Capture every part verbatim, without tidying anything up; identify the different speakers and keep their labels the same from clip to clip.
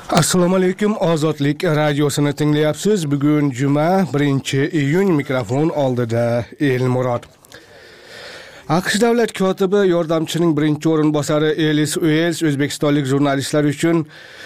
Speaker 1: Assalomu alaykum, Ozodlik radiosini tinglayapsiz. Bugun juma, birinchi iyun, mikrofon oldida Elmurod. AQSh davlat kotibi yordamchining birinchi o'rinbosari Elis Uels o'zbekistonlik jurnalistlar uchun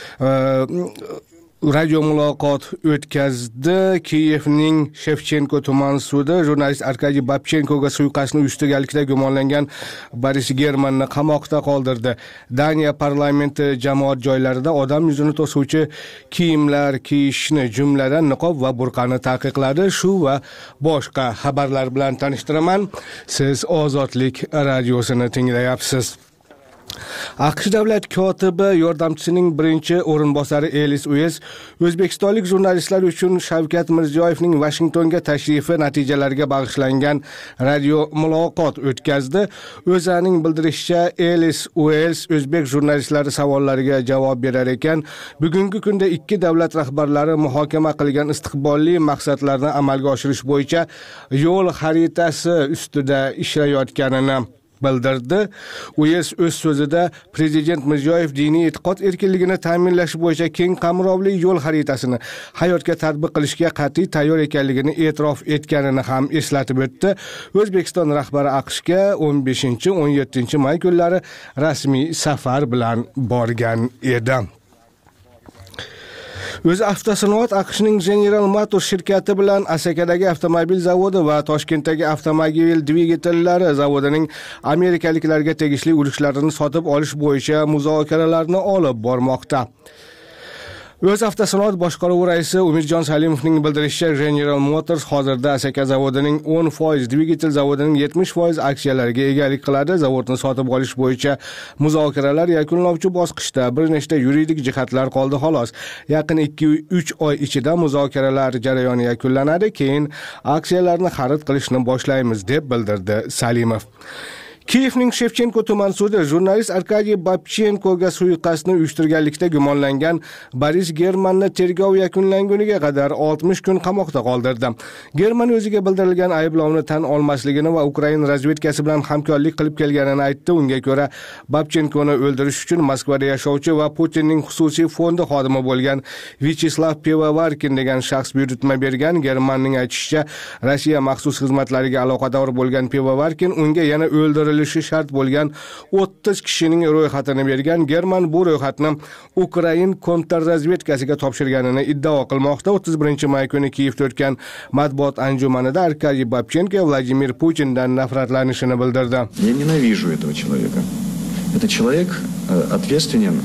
Speaker 1: radio muloqot o'tkazdi. Kiyevning Shevchenko tuman sudi jurnalist Arkadiy Babchenkoga suiqasdni uyushtirganlikda gumonlangan Boris Germanni qamoqda qoldirdi. Daniya parlamenti jamoat joylarida odam yuzini to'suvchi kiyimlar kiyishni, jumladan niqob va burqani taqiqladi. Shu va boshqa xabarlar bilan tanishtiraman. Siz Ozodlik radiosini tinglayapsiz. AQSh davlat kotibi yordamchisining birinchi o'rinbosari Elis Uels o'zbekistonlik jurnalistlar uchun Shavkat Mirziyoyevning Washingtonga tashrifi natijalariga bag'ishlangan radio muloqot o'tkazdi. O'zaning bildirishicha, Elis Uels o'zbek jurnalistlari savollariga javob berar ekan, bugungi kunda ikki davlat rahbarlari muhokama qilgan istiqbolli maqsadlarni amalga oshirish bo'yicha yo'l xaritasi ustida ishlayotganini bildirdi. Uels o'z so'zida Prezident Mirziyoyev diniy e'tiqod erkinligini ta'minlash bo'yicha keng qamrovli yo'l xaritasini hayotga tatbiq qilishga qat'iy tayyor ekanligini e'tirof etganini ham eslatib o'tdi. O'zbekiston rahbari AQShga o'n beshinchi o'n yettinchi may kunlari rasmiy safar bilan borgan edi. O'zi avtosanoat AQShning General Motors shirkati bilan Asakadagi avtomobil zavodi va Toshkentdagi avtomobil dvigatellari zavodining amerikaliklarga tegishli ulushlarini sotib olish bo'yicha muzokaralarni olib bormoqda. O'z avtosanoat boshqaruvi raisi Umirjon Salimovning bildirishicha, General Motors hozirda Asaka zavodining o'n foiz, dvigatel zavodining yetmish foiz aksiyalariga egalik qiladi. Zavodni sotib olish bo'yicha muzokaralar yakunlovchi bosqichda, bir nechta yuridik jihatlar qoldi xolos. Yaqin ikki uch oy ichida muzokaralar jarayoni yakunlanadi, keyin aksiyalarni xarid qilishni boshlaymiz deb bildirdi Salimov. Kiyevning Shevchenko tuman sudi jurnalist Arkadiy Babchenkoga suiqasdni uyushtirganlikda gumonlangan Boris Germanni tergov yakunlanguniga qadar oltmish kun qamoqda qoldirdi. German o'ziga bildirilgan ayblovni tan olmasligini va Ukraina razvedkasi bilan hamkorlik qilib kelganini aytdi. Unga ko'ra, Babchenkoni o'ldirish uchun Moskvada yashovchi va Putinning xususiy fondi xodimi bo'lgan Vyacheslav Pivovarkin degan shaxs buyurtma bergan. Germanning aytishicha, Rossiya maxsus xizmatlariga aloqador bo'lgan Pivovarkin unga yana o'ldirildi shart bo'lgan o'ttiz kishining ro'yxatini bergan. German bu ro'yxatni Ukrain kontrrazvedkasiga topshirganini iddao qilmoqda. o'ttiz birinchi may kuni Kiyevda o'tgan matbuot anjumanida Arkadiy Babchenko Vladimir Putindan nafratlanishini bildirdi.
Speaker 2: Я ненавижу этого человека. Это человек ответственен.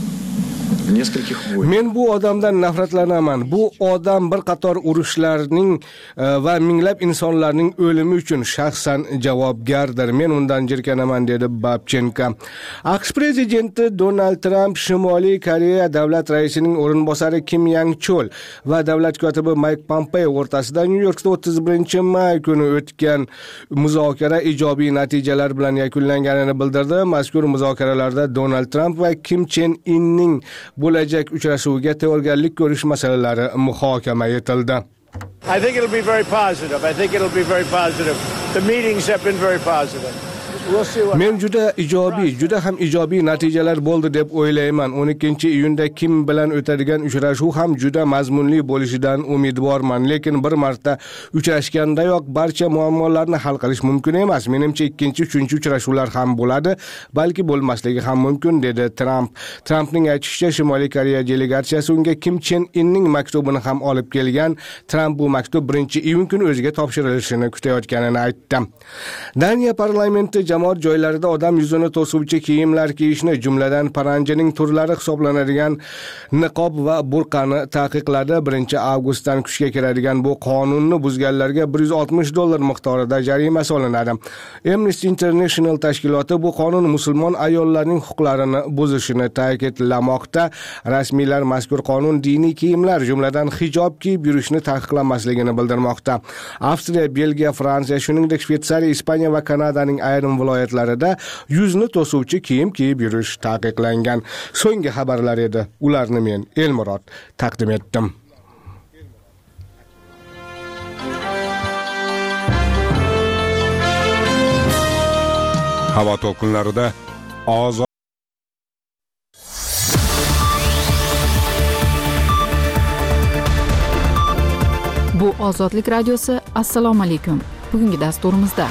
Speaker 1: Men bu odamdan nafratlanaman. Bu odam bir qator urushlarning va minglab insonlarning o'limi uchun shaxsan javobgardir. Men undan jirkanaman, dedi Babchenko. AQSh prezidenti Donald Trump Shimoliy Koreya davlat raisining o'rinbosari Kim Yang Chol va davlat kotibi Mike Pompeo o'rtasida New Yorkda o'ttiz birinchi may kuni o'tgan muzokara ijobiy natijalar bilan yakunlanganini bildirdi. Mazkur muzokaralarda Donald Trump va Kim Chen Inning bo'lajak uchrashuviga tayyorgarlik ko'rish masalalari muhokama etildi.
Speaker 3: I think it'll be very positive. I think it'll be very positive. The meetings have been very positive.
Speaker 1: Men juda ijobiy, juda ham ijobiy natijalar bo'ldi deb o'ylayman. o'n ikkinchi iyunda Kim bilan o'tadigan uchrashuv ham juda mazmunli bo'lishidan umidvorman, lekin bir marta uchrashgandayoq barcha muammolarni hal qilish mumkin emas. Menimcha ikkinchi, uchinchi uchrashuvlar ham bo'ladi, balki bo'lmasligi ham mumkin, dedi Trump. Trumpning aytishicha, Shimoliy Koreya delegatsiyasi unga Kim Chen Inning maktubini ham olib kelgan. Trump bu maktub birinchi iyun kuni o'ziga topshirilishini kutayotganini aytdi. Daniya parlamenti jamoat joylarida odam yuzini to'suvchi kiyimlar kiyishni, jumladan paranjining turlari hisoblanadigan niqob va burqani taqiqladi. birinchi avgustdan kuchga kiradigan bu qonunni buzganlarga bir yuz oltmish dollar miqdorida jarima solinadi. Amnesty International tashkiloti bu qonun musulmon ayollarning huquqlarini buzishini ta'kidlamoqda. Rasmiylar mazkur qonun diniy kiyimlar, jumladan hijob kiyib yurishni taqiqlamasligini bildirmoqda. Avstriya, Belgiya, Fransiya, shuningdek Shveysariya, Ispaniya va Kanadaning ayrim viloyatlarida yuzni to'suvchi kiyim kiyib yurish taqiqlangan. So'nggi xabarlar edi. Ularni men Elmurod taqdim etdim.
Speaker 4: Havo to'lqinlarida oz Ozodlik radiosi, assalomu alaykum. Bugungi dasturimizda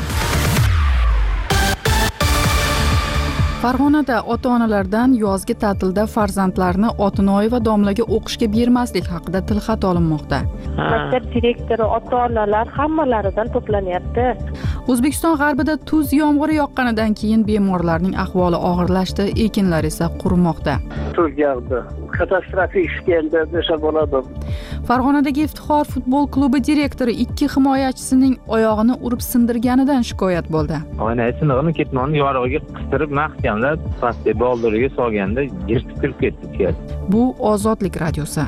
Speaker 4: Farg'onada ota-onalardan yozgi ta'tilda farzandlarini Otinoy va domlaga o'qishga bermaslik haqida tilxat olinmoqda.
Speaker 5: Maktab direktori, ota-onalar hammalaridan to'planyapti.
Speaker 4: O'zbekiston g'arbida tuz yomg'iri yoqqanidan keyin bemorlarning ahvoli og'irlashdi, ekinlar esa qurimoqda.
Speaker 6: Tuz yog'di. Katastrofik ish keldi desa bo'ladi.
Speaker 4: Farg'onadagi Iftixor futbol klubi direktori ikki himoyachisining oyog'ini urib sindirganidan shikoyat bo'ldi.
Speaker 7: Oynasini ketmonni yorig'iga qistirib mahkamlab, pastga boldiriga solganda yirtib kirib ketdi.
Speaker 4: Bu Ozodlik radiosi.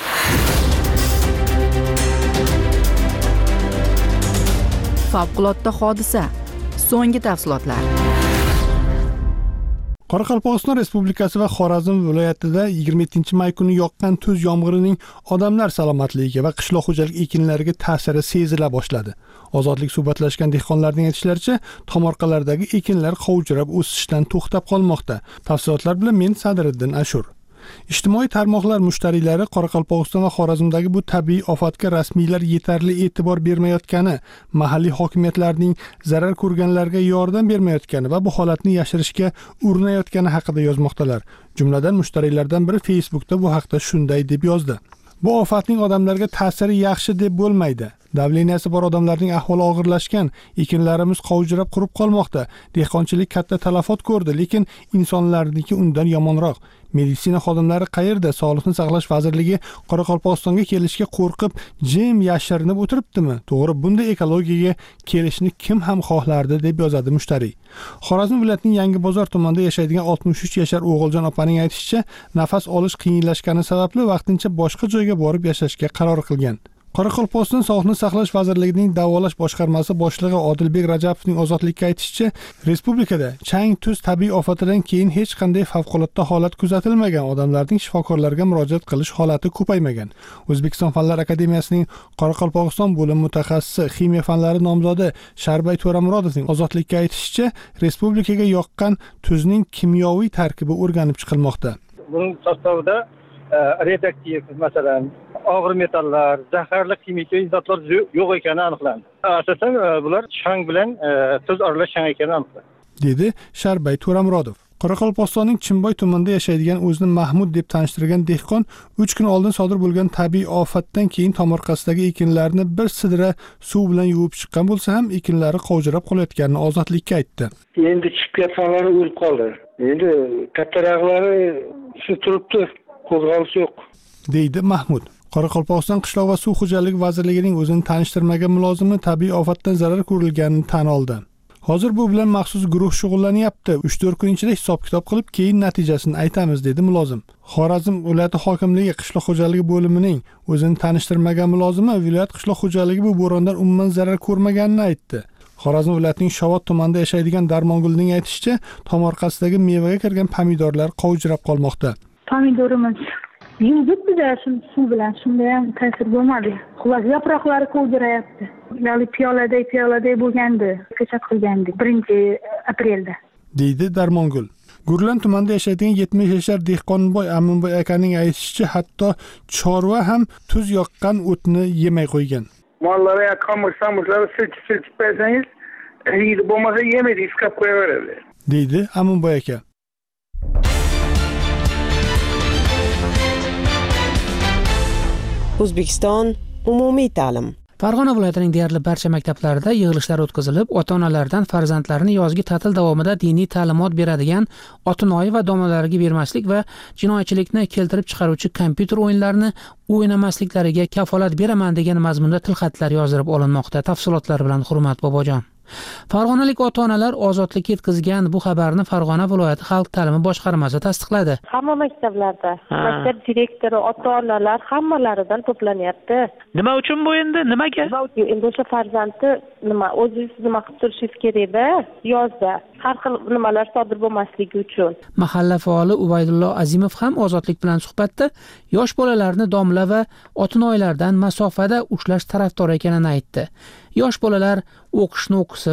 Speaker 4: Favqulodda hodisa. So'nggi tafsilotlar.
Speaker 8: Qoraqalpog'iston Respublikasi va Xorazm viloyatida yigirma yettinchi may kuni yoqqan tuz yomg'irining odamlar salomatligiga va qishloq xo'jaligi ekinlariga ta'siri sezila boshladi. Ozodlik suhbatlashgan dehqonlarning aytishlaricha, tomorqalardagi ekinlar qovjirab o'sishdan to'xtab qolmoqda. Tafsilotlar bilan men Sadriddin Ashur. Ijtimoiy tarmoqlar mushtariylari Qoraqalpog'iston va Xorazmdagi bu tabiiy ofatga rasmiylar yetarli e'tibor bermayotgani, mahalliy hokimiyatlarning zarar ko'rganlarga yordam bermayotgani va bu holatni yashirishga urinayotgani haqida yozmoqdalar. Jumladan mushtariylardan biri Facebookda bu haqda shunday deb yozdi: Bu ofatning odamlarga ta'siri yaxshi deb bo'lmaydi. Davleniyasi bor odamlarning ahvoli og'irlashgan, ekinlarimiz qovjirab qurib qolmoqda. Dehqonchilik katta talafot ko'rdi, lekin insonlarniki undan yomonroq. Meditsina xodimlari qayerda? Sog'liqni saqlash vazirligi Qoraqalpog'istonga kelishga qo'rqib, jim yashirinib o'tiribdimi? To'g'ri, bunday ekologiyaga kelishni kim ham xohlardi deb yozadi mushtariy. Xorazm viloyatining Yangi bozor tumanida yashaydigan oltmish uch yashar O'g'iljon opaning aytishicha, nafas olish qiyinlashgani sababli vaqtincha boshqa joyga borib yashashga qaror qilgan. Qoraqalpog'iston Sog'liqni saqlash vazirligining davolash boshqarmasi boshlig'i Odilbek Rajabovning Ozodlikka aytishicha, respublikada chang tuz tabiiy ofatidan keyin hech qanday favqulodda holat kuzatilmagan, odamlarning shifokorlarga murojaat qilish holati ko'paymagan. O'zbekiston Fanlar akademiyasining Qoraqalpog'iston bo'limi mutaxassisi, ximiya fanlari nomzodi Sharbay To'ramurodovning Ozodlikka aytishicha, respublikaga yoqqan tuzning kimyoviy tarkibi o'rganib chiqilmoqda.
Speaker 9: Buning sostavida radioaktiv, masalan, og'ir metallar, zaharli kimyoviy zotlar yo'q ekani aniqlandi. Asosan bular chang bilan tuz aralash chang ekani aniqlandi,
Speaker 8: dedi Sharbay To'ramurodov. Qoraqalpog'istonning Chimboy tumanida yashaydigan o'zini Mahmud deb tanishtirgan dehqon uch kun oldin sodir bo'lgan tabiiy ofatdan keyin tomorqasidagi ekinlarni bir sidra suv bilan yuvib chiqqan bo'lsa ham ekinlari qovjirab qolayotganini Ozodlikka aytdi.
Speaker 6: Endi chiqib ketganlari o'lib qoldi. Endi kattaraqlari shu turibdi, qo'zg'alish yo'q,
Speaker 8: deydi Mahmud. Qoraqalpog'iston qishloq va suv xo'jaligi vazirligining o'zini tanishtirmagan mulozimi tabiiy ofatdan zarar ko'rilganini tan oldi. Hozir bu bilan maxsus guruh shug'ullanyapti. uch to'rt kun ichida hisob-kitob qilib, keyin natijasini aytamiz, dedi mulozim. Xorazm viloyati hokimligi qishloq xo'jaligi bo'limining o'zini tanishtirmagan mulozimi viloyat qishloq xo'jaligi bu bo'rondan umuman zarar ko'rmaganini aytdi. Xorazm viloyatining Shovot tumanida yashaydigan Darmongulning aytishicha, tomorqasidagi mevaga kirgan pomidorlar qovjirab qolmoqda.
Speaker 5: Pomidorimiz yuvibdi-da, suv bilan, shunda ham ta'sir bo'lmadi. Xullas, yaproqlari qovjirayapti. Ya'ni piyoladay piyoladay bo'lgandi, ko'chat qilgandik birinchi aprelda,
Speaker 8: deydi Darmongul. Gurlan tumanida yashaydigan yetmish yashar Dehqonboy Aminboy akaning aytishicha, hatto chorva ham tuz yoqqan o'tni yemay qo'ygan.
Speaker 6: Mollarga qamir-samirlarni silkib-silkib bersangiz, yeydi, bo'lmasa yemaydi, iskab qo'yaveradi,
Speaker 8: deydi Aminboy aka.
Speaker 10: O'zbekiston umumiy ta'lim.
Speaker 11: Farg'ona viloyatining deyarli barcha maktablarida yig'ilishlar o'tkazilib, ota-onalardan farzandlarini yozgi ta'til davomida diniy ta'limot beradigan Otinoy va domlalariga bermaslik va jinoyatchilikni keltirib chiqaruvchi kompyuter o'yinlarini o'ynamasliklariga kafolat beraman degan mazmunda tilxatlar yozdirib olinmoqda. Tafsilotlar bilan Hurmat Bobojon. Farg'onalik ota-onalar Ozodlikka yetkazgan bu xabarni Farg'ona viloyati xalq ta'limi boshqarmasi tasdiqladi.
Speaker 5: Hamma maktablarda maktab direktori, ota-onalar hammalaridan to'planyapti.
Speaker 11: Nima uchun bu endi? Nimaga?
Speaker 5: Endi o'sha farzandni nima o'zingiz nima qilib turishingiz kerak-da, yozda har xil nimalar sodir bo'lmasligi uchun.
Speaker 11: Mahalla faoli Ubaydullo Azimov ham Ozodlik bilan suhbatda yosh bolalarni domla va otinoylardan masofada ushlash tarafdori ekanini aytdi. Yosh bolalar o'qishni o'qisin,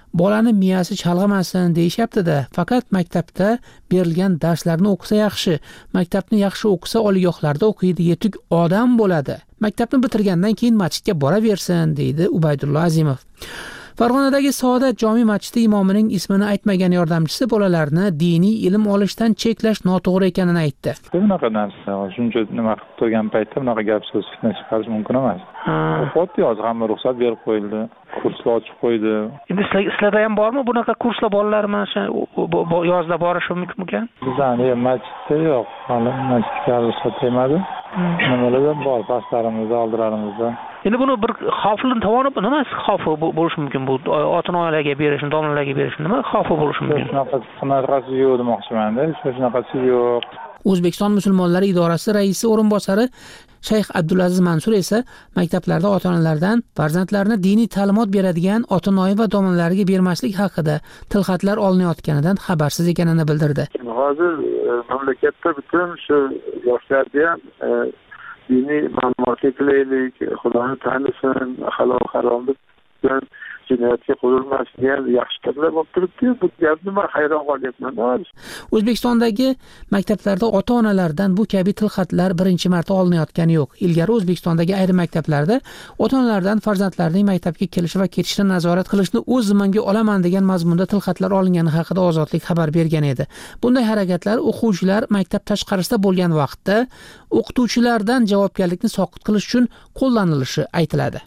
Speaker 11: bolani miyasi chalg'imasin deyishyapti-da. Faqat maktabda berilgan darslarni o'qisa yaxshi. Maktabni yaxshi o'qisa oliygohlarda o'qiydi, yetuk odam bo'ladi. Maktabni bitirgandan keyin masjidga boraversin, deydi Ubaydulla Azimov. Farg'onadagi Saodat jome masjidi imomining ismini aytmagan yordamchisi bolalarni diniy ilm olishdan cheklash noto'g'ri ekanini aytdi.
Speaker 12: Bunaqa narsa, shuncha nima qilib turgan paytda bunaqa gap so'z fitna chiqarish mumkin emas. O'qiyapti, hozir hamma ruxsat berib qo'yildi, kurslar ochib qo'ydi.
Speaker 11: Endi sizlarda ham bormi bunaqa kurslar bolalar mana shu yozda borishi mumkin?
Speaker 12: Bizani masjidda yo'q, hali masjidga ruxsat bermadi. Nimalar bor, pastlarimizda, oldilarimizda.
Speaker 11: Endi buni bir xavfli tomoni nima xavfi bo'lishi mumkin bu ota-onalarga berish, domlalarga berish nima xavfi bo'lishi mumkin?
Speaker 12: Shunaqa qanaqasi yo'q demoqchiman-da, shunaqasi yo'q.
Speaker 11: O'zbekiston musulmonlari idorasi raisi o'rinbosari Shayx Abdulaziz Mansur esa maktablarda ota-onalardan farzandlarini diniy ta'limot beradigan ota-onalar va domlalarga bermaslik haqida tilxatlar olinayotganidan xabarsiz ekanini bildirdi.
Speaker 13: Hozir mamlakatda butun shu yoshlarga ham diniy ma'lumotli qilaylik, Xudoni tanisin, halol haromlik bilan jinoyatga qo'yilmasligiga yaxshi gaplar bo'lib turibdi. Bu gapni men hayron qolyapman.
Speaker 11: O'zbekistondagi maktablarda ota-onalardan bu kabi tilxatlar birinchi marta olinayotgani yo'q. Ilgari O'zbekistondagi ayrim maktablarda ota-onalardan farzandlarining maktabga kelishi va ketishini nazorat qilishni o'z zimmamga olaman degan mazmunda tilxatlar olingani haqida Ozodlik xabar bergan edi. Bunday harakatlar o'quvchilar maktab tashqarisida bo'lgan vaqtda o'qituvchilardan javobgarlikni soqit qilish uchun qo'llanilishi aytiladi.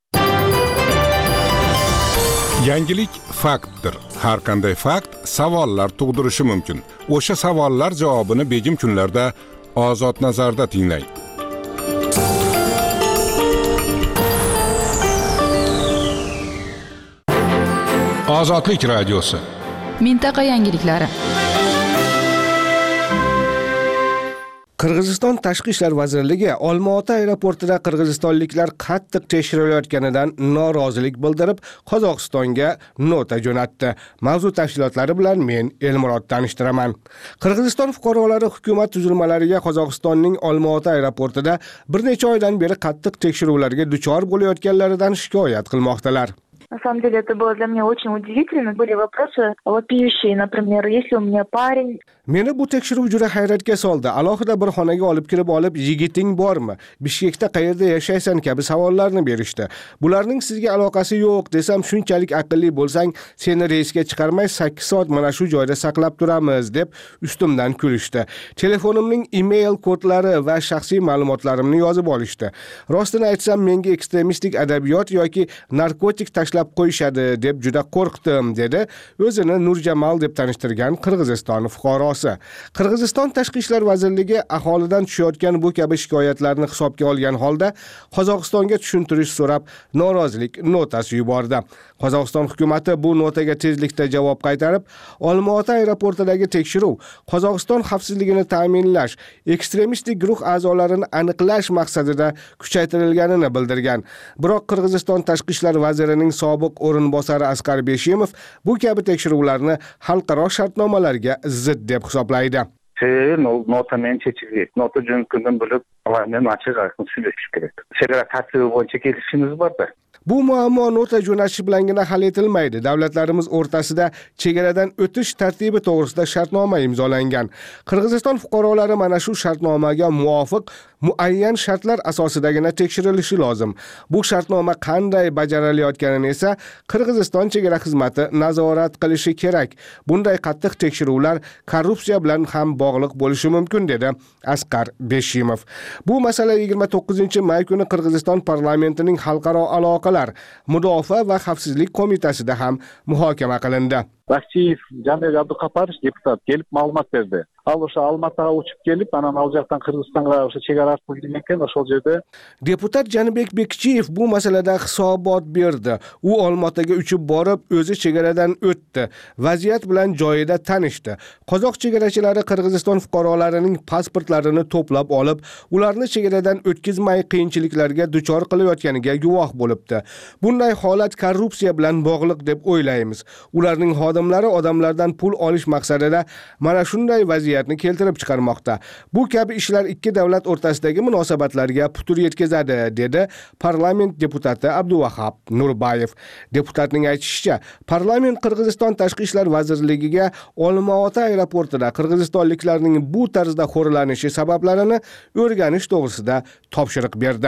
Speaker 14: Yangilik faktdir. Har qanday fakt savollar tug'dirishi mumkin. O'sha savollar javobini begim kunlarda Ozod nazarda tinglang. Ozodlik radiosi.
Speaker 4: Mintaqa yangiliklari.
Speaker 1: Qirg'iziston Tashqi ishlar vazirligi Olmaota aeroportida qirg'izistonliklar qattiq tekshirilayotganidan norozilik bildirib, Qozog'istonga nota jo'natdi. Mavzu tafsilotlari bilan men Elmurod tanishtiraman. Qirg'iziston fuqarolari hukumat tuzilmalariga Qozog'istonning Olmaota aeroportida bir necha oydan beri qattiq tekshiruvlarga duchor bo'layotganlaridan shikoyat qilmoqdalar.
Speaker 15: На самом деле это было для меня очень удивительно. Были вопросы вопиющие, например, если у меня парень.
Speaker 1: Meni bu tekshiruv juda hayratga soldi. Alohida bir xonaga olib kirib olib, yigiting bormi? Bishkekda qayerda yashaysan kabi savollarni berishdi. Bularning sizga aloqasi yo'q desam, shunchalik aqlli bo'lsang, seni reysga chiqarmay sakkiz soat mana shu joyda saqlab turamiz deb ustimdan kulishdi. Telefonimning email kodlari va shaxsiy ma'lumotlarimni yozib olishdi. Rostini aytsam, menga ekstremistik adabiyot yoki narkotik tashlab qo'yishadi deb juda qo'rqdim, dedi o'zini Nurjamal deb tanishtirgan Qirg'iziston fuqarosi. Qirg'iziston Tashqi ishlar vazirligi aholidan tushayotgan bu kabi shikoyatlarni hisobga olgan holda Qozog'istonga tushuntirish so'rab norozilik notasi yubordi. Qozog'iston hukumatı bu notaga tezlikda javob qaytarib, Olmaota aeroportidagi tekshiruv Qozog'iston xavfsizligini ta'minlash, ekstremistik guruh a'zolarini aniqlash maqsadida kuchaytirilganini bildirgan. Biroq Qirg'iziston Tashqi ishlar vazirining sobiq o'rinbosari Asqar Beshimov bu kabi tekshiruvlarni xalqaro shartnomalarga zid deb hisoblaydi.
Speaker 16: Nota men chechigi, nota jo'natgandan bo'lib, men ochiq aytib so'zlash kerak. Chegara tartibi bo'yicha kelishimiz bor-da.
Speaker 1: Bu muammo nota jo'natish bilangina hal etilmaydi. Davlatlarimiz o'rtasida chegaradan o'tish tartibi to'g'risida shartnoma imzolangan. Qirg'iziston fuqarolari mana shu shartnomaga muvofiq muayyan shartlar asosidagina tekshirilishi lozim. Bu shartnoma qanday bajarilayotganini esa Qirg'iziston chegara xizmati nazorat qilishi kerak. Bunday qattiq tekshiruvlar korrupsiya bilan ham bog'liq bo'lishi mumkin, dedi Asqar Beshimov. Bu masala yigirma to'qqizinchi may kuni Qirg'iziston parlamentining xalqaro aloqalar, mudofaa va xavfsizlik qo'mitasida ham muhokama qilindi.
Speaker 16: Bakchiyev Janbek Abduqaparovich deputat kelib ma'lumot berdi. Al o'sha Almataga uchib kelib, ana al joqdan Qirg'izistonga o'sha chegara orqali kirgan ekan, o'sha yerda
Speaker 1: deputat Janbek Bekchiyev bu masalada hisobot berdi. U Olmaotaga uchib borib, o'zi chegaradan o'tdi. Vaziyat bilan joyida tanishdi. Qozoq chegarachilari Qirg'iziston fuqarolarining pasportlarini to'plab olib, ularni chegaradan o'tkazmay qiyinchiliklarga duchor qilayotganiga guvoh bo'libdi. Bunday holat korrupsiya bilan bog'liq deb o'ylaymiz. Ularning xodimlari odamlardan pul olish maqsadida mana shunday vaziyat vaziyatni keltirib chiqarmoqda. Bu kabi ishlar ikki davlat o'rtasidagi munosabatlarga putur yetkazadi, dedi parlament deputati Abduvahab Nurbayev. Deputatning aytishicha, parlament Qirg'iziston Tashqi ishlar vazirligiga Olmaota aeroportida qirg'izistonliklarning bu tarzda xo'rlanishi sabablarini o'rganish to'g'risida topshiriq berdi.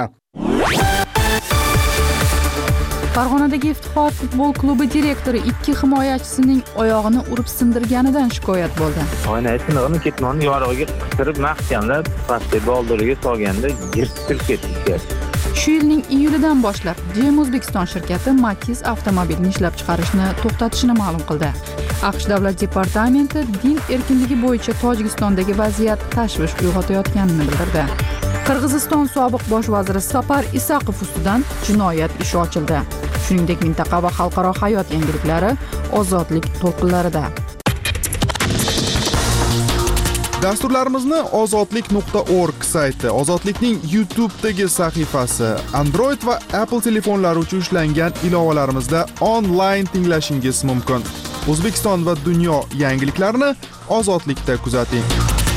Speaker 4: Farg'onadagi Iftixor futbol klubi direktori ikki himoyachisining oyog'ini urib sindirganidan shikoyat bo'ldi.
Speaker 7: Oyna sinig'ini ketmonni yorig'iga qistirib mahkamlab, pastga boldiriga solganda yirtib ketdi.
Speaker 4: Shu yilning iyulidan boshlab Jem O'zbekiston shirkati Matiz avtomobilini ishlab chiqarishni to'xtatishini ma'lum qildi. AQSh davlat departamenti din erkinligi bo'yicha Tojikistondagi vaziyat tashvish uyg'otayotganini bildirdi. Qirg'iziston sobiq bosh vaziri Sapar Isaqov ustidan jinoyat ishi ochildi. Shuningdek, mintaqa va xalqaro hayot yangiliklari ozodlik to'lqinlarida.
Speaker 17: Dasturlarimizni ozodlik nuqta org sayti, Ozodlikning YouTube'dagi sahifasi, Android va Apple telefonlari uchun ishlangan ilovalarimizda onlayn tinglashingiz mumkin. O'zbekiston va dunyo yangiliklarini Ozodlikda kuzating.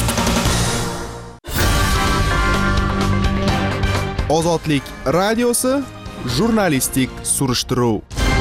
Speaker 17: Ozodlik radiosi, jurnalistik surishtiruv.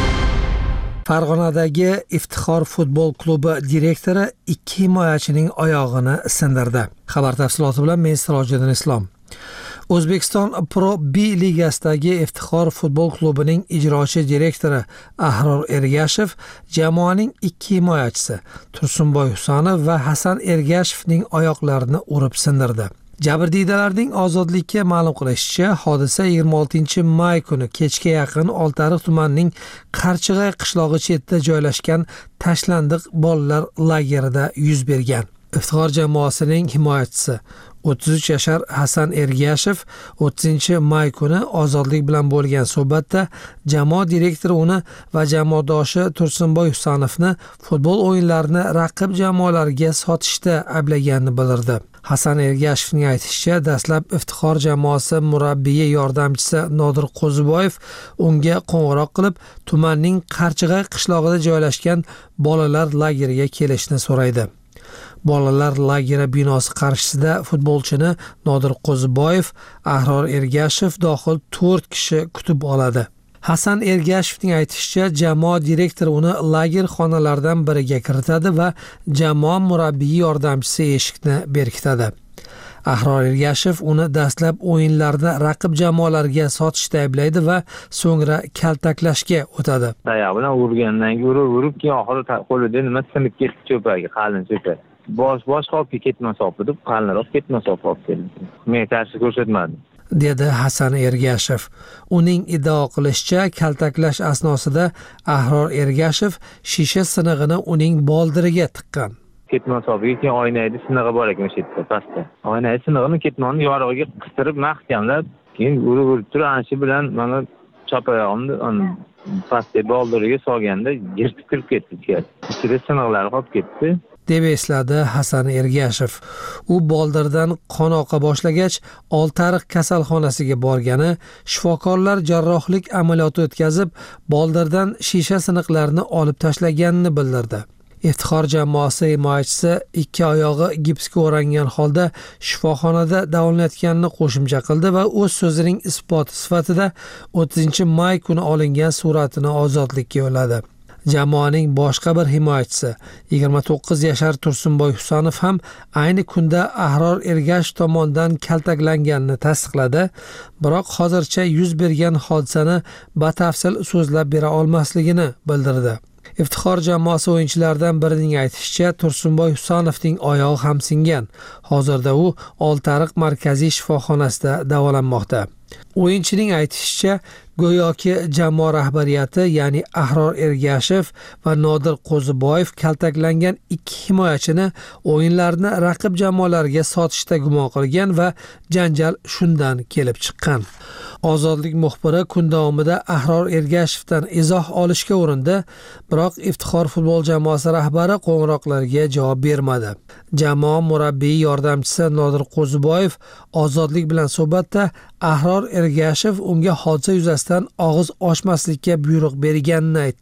Speaker 18: Farg'onadagi Iftixor futbol klubi direktori ikki himoyachining oyog'ini sindirdi. Xabar tafsiloti bilan men Sirojiddin Islom. O'zbekiston Pro B ligasidagi Iftixor futbol klubining ijrochi direktori Ahror Ergashev jamoaning ikki himoyachisi Tursunboy Husanov va Hasan Ergashevning oyoqlarini urib sindirdi. Jabrdiydalarning ozodlikka ma'lum qilishicha, hodisa yigirma oltinchi may kuni kechga yaqin Oltiariq tumanining Qarchig'ay qishlog'i chetida joylashgan tashlandiq bolalar lagerida yuz bergan. Iftixor jamoasining himoyachisi o'ttiz uch yashar Hasan Ergashev o'ttizinchi may kuni ozodlik bilan bo'lgan suhbatda jamoa direktori uni va jamoadoshi Tursunboy Husanovni futbol o'yinlarini raqib jamoalarga sotishda ayblaganini bildirdi. Hasan Ergashevning aytishicha, dastlab Iftixor jamoasi murabbiyi yordamchisi Nodir Qo'ziboyev unga qo'ng'iroq qilib, tumanning Qarchig'ay qishlog'ida joylashgan bolalar lageriga kelishni so'raydi. Bolalar lageri binosi qarshisida futbolchini Nodir Qo'ziboyev, Ahror Ergashev dohil to'rt kishi kutib oladi. Hasan Ergashevning aytishicha, jamoa direktori uni lager xonalaridan biriga kiritadi va jamoa murabbiyi yordamchisi eshikni berkitadi. Ahror Ergashev uni dastlab o'yinlarda raqib jamoalarga sotishda ayblaydi va so'ngra kaltaklashga o'tadi.
Speaker 7: Tayoq bilan urgandan urib urib keyin oxiri qo'lida nima sinib ketdi cho'pagi, qalin cho'pak. Bosh bosh qolib ketmas olib deb qalinroq ketmas olib keldi. Men ta'sir ko'rsatmadim,
Speaker 18: dedi Hasan Ergashev. Uning iddao qilishicha, kaltaklash asnosida Ahror Ergashev shisha sinig'ini uning boldiriga tiqqan.
Speaker 7: Ketmon sobiga keyin oynaydi sinig'i bor ekan o'sha yerda pastda. Oynaydi sinig'ini ketmonni yorig'iga qistirib mahkamlab, keyin urib-urib turib ancha bilan mana chopayog'imni pastga boldiriga solganda yirtib kirib ketdi ichkari. Ichida sinig'lari qolib ketdi,
Speaker 18: deb esladi Hasan Ergashev. U boldirdan qon oqa boshlagach, Oltiariq kasalxonasiga borgani, shifokorlar jarrohlik amaliyoti o'tkazib, boldirdan shisha siniqlarni olib tashlaganini bildirdi. Iftixor jamoasi himoyachisi ikki oyog'i gipsga o'rangan holda shifoxonada davolanayotganini qo'shimcha qildi va o'z so'zining isboti sifatida o'ttizinchi may kuni olingan suratini ozodlikka yo'lladi. Jamoaning boshqa bir himoyachisi yigirma to'qqiz yashar Tursunboy Husanov ham ayni kunda Ahror Ergashev tomonidan kaltaklanganini tasdiqladi, biroq hozircha yuz bergan hodisani batafsil so'zlab bera olmasligini bildirdi. Iftixor jamoasi o'yinchilaridan birining aytishicha, Tursunboy Husanovning oyog'i ham singan. Hozirda u Oltiariq markaziy shifoxonasida davolanmoqda. O'yinchining aytishicha, go'yoki jamoa rahbariyati, ya'ni Ahror Ergashev va Nodir Qo'ziboyev kaltaklangan ikki himoyachini o'yinlarni raqib jamoalarga sotishda gumon qilgan va janjal shundan kelib chiqqan. Ozodlik muxbiri kun davomida Ahror Ergashevdan izoh olishga urindi, biroq Iftixor futbol jamoasi rahbari qo'ng'iroqlarga javob bermadi. Jamoa murabbiyi yordamchisi Nodir Qo'ziboyev Ozodlik bilan suhbatda Ahror Ergashev unga hodisa yuzasidan og'iz ochmaslikka buyruq berganini aytdi.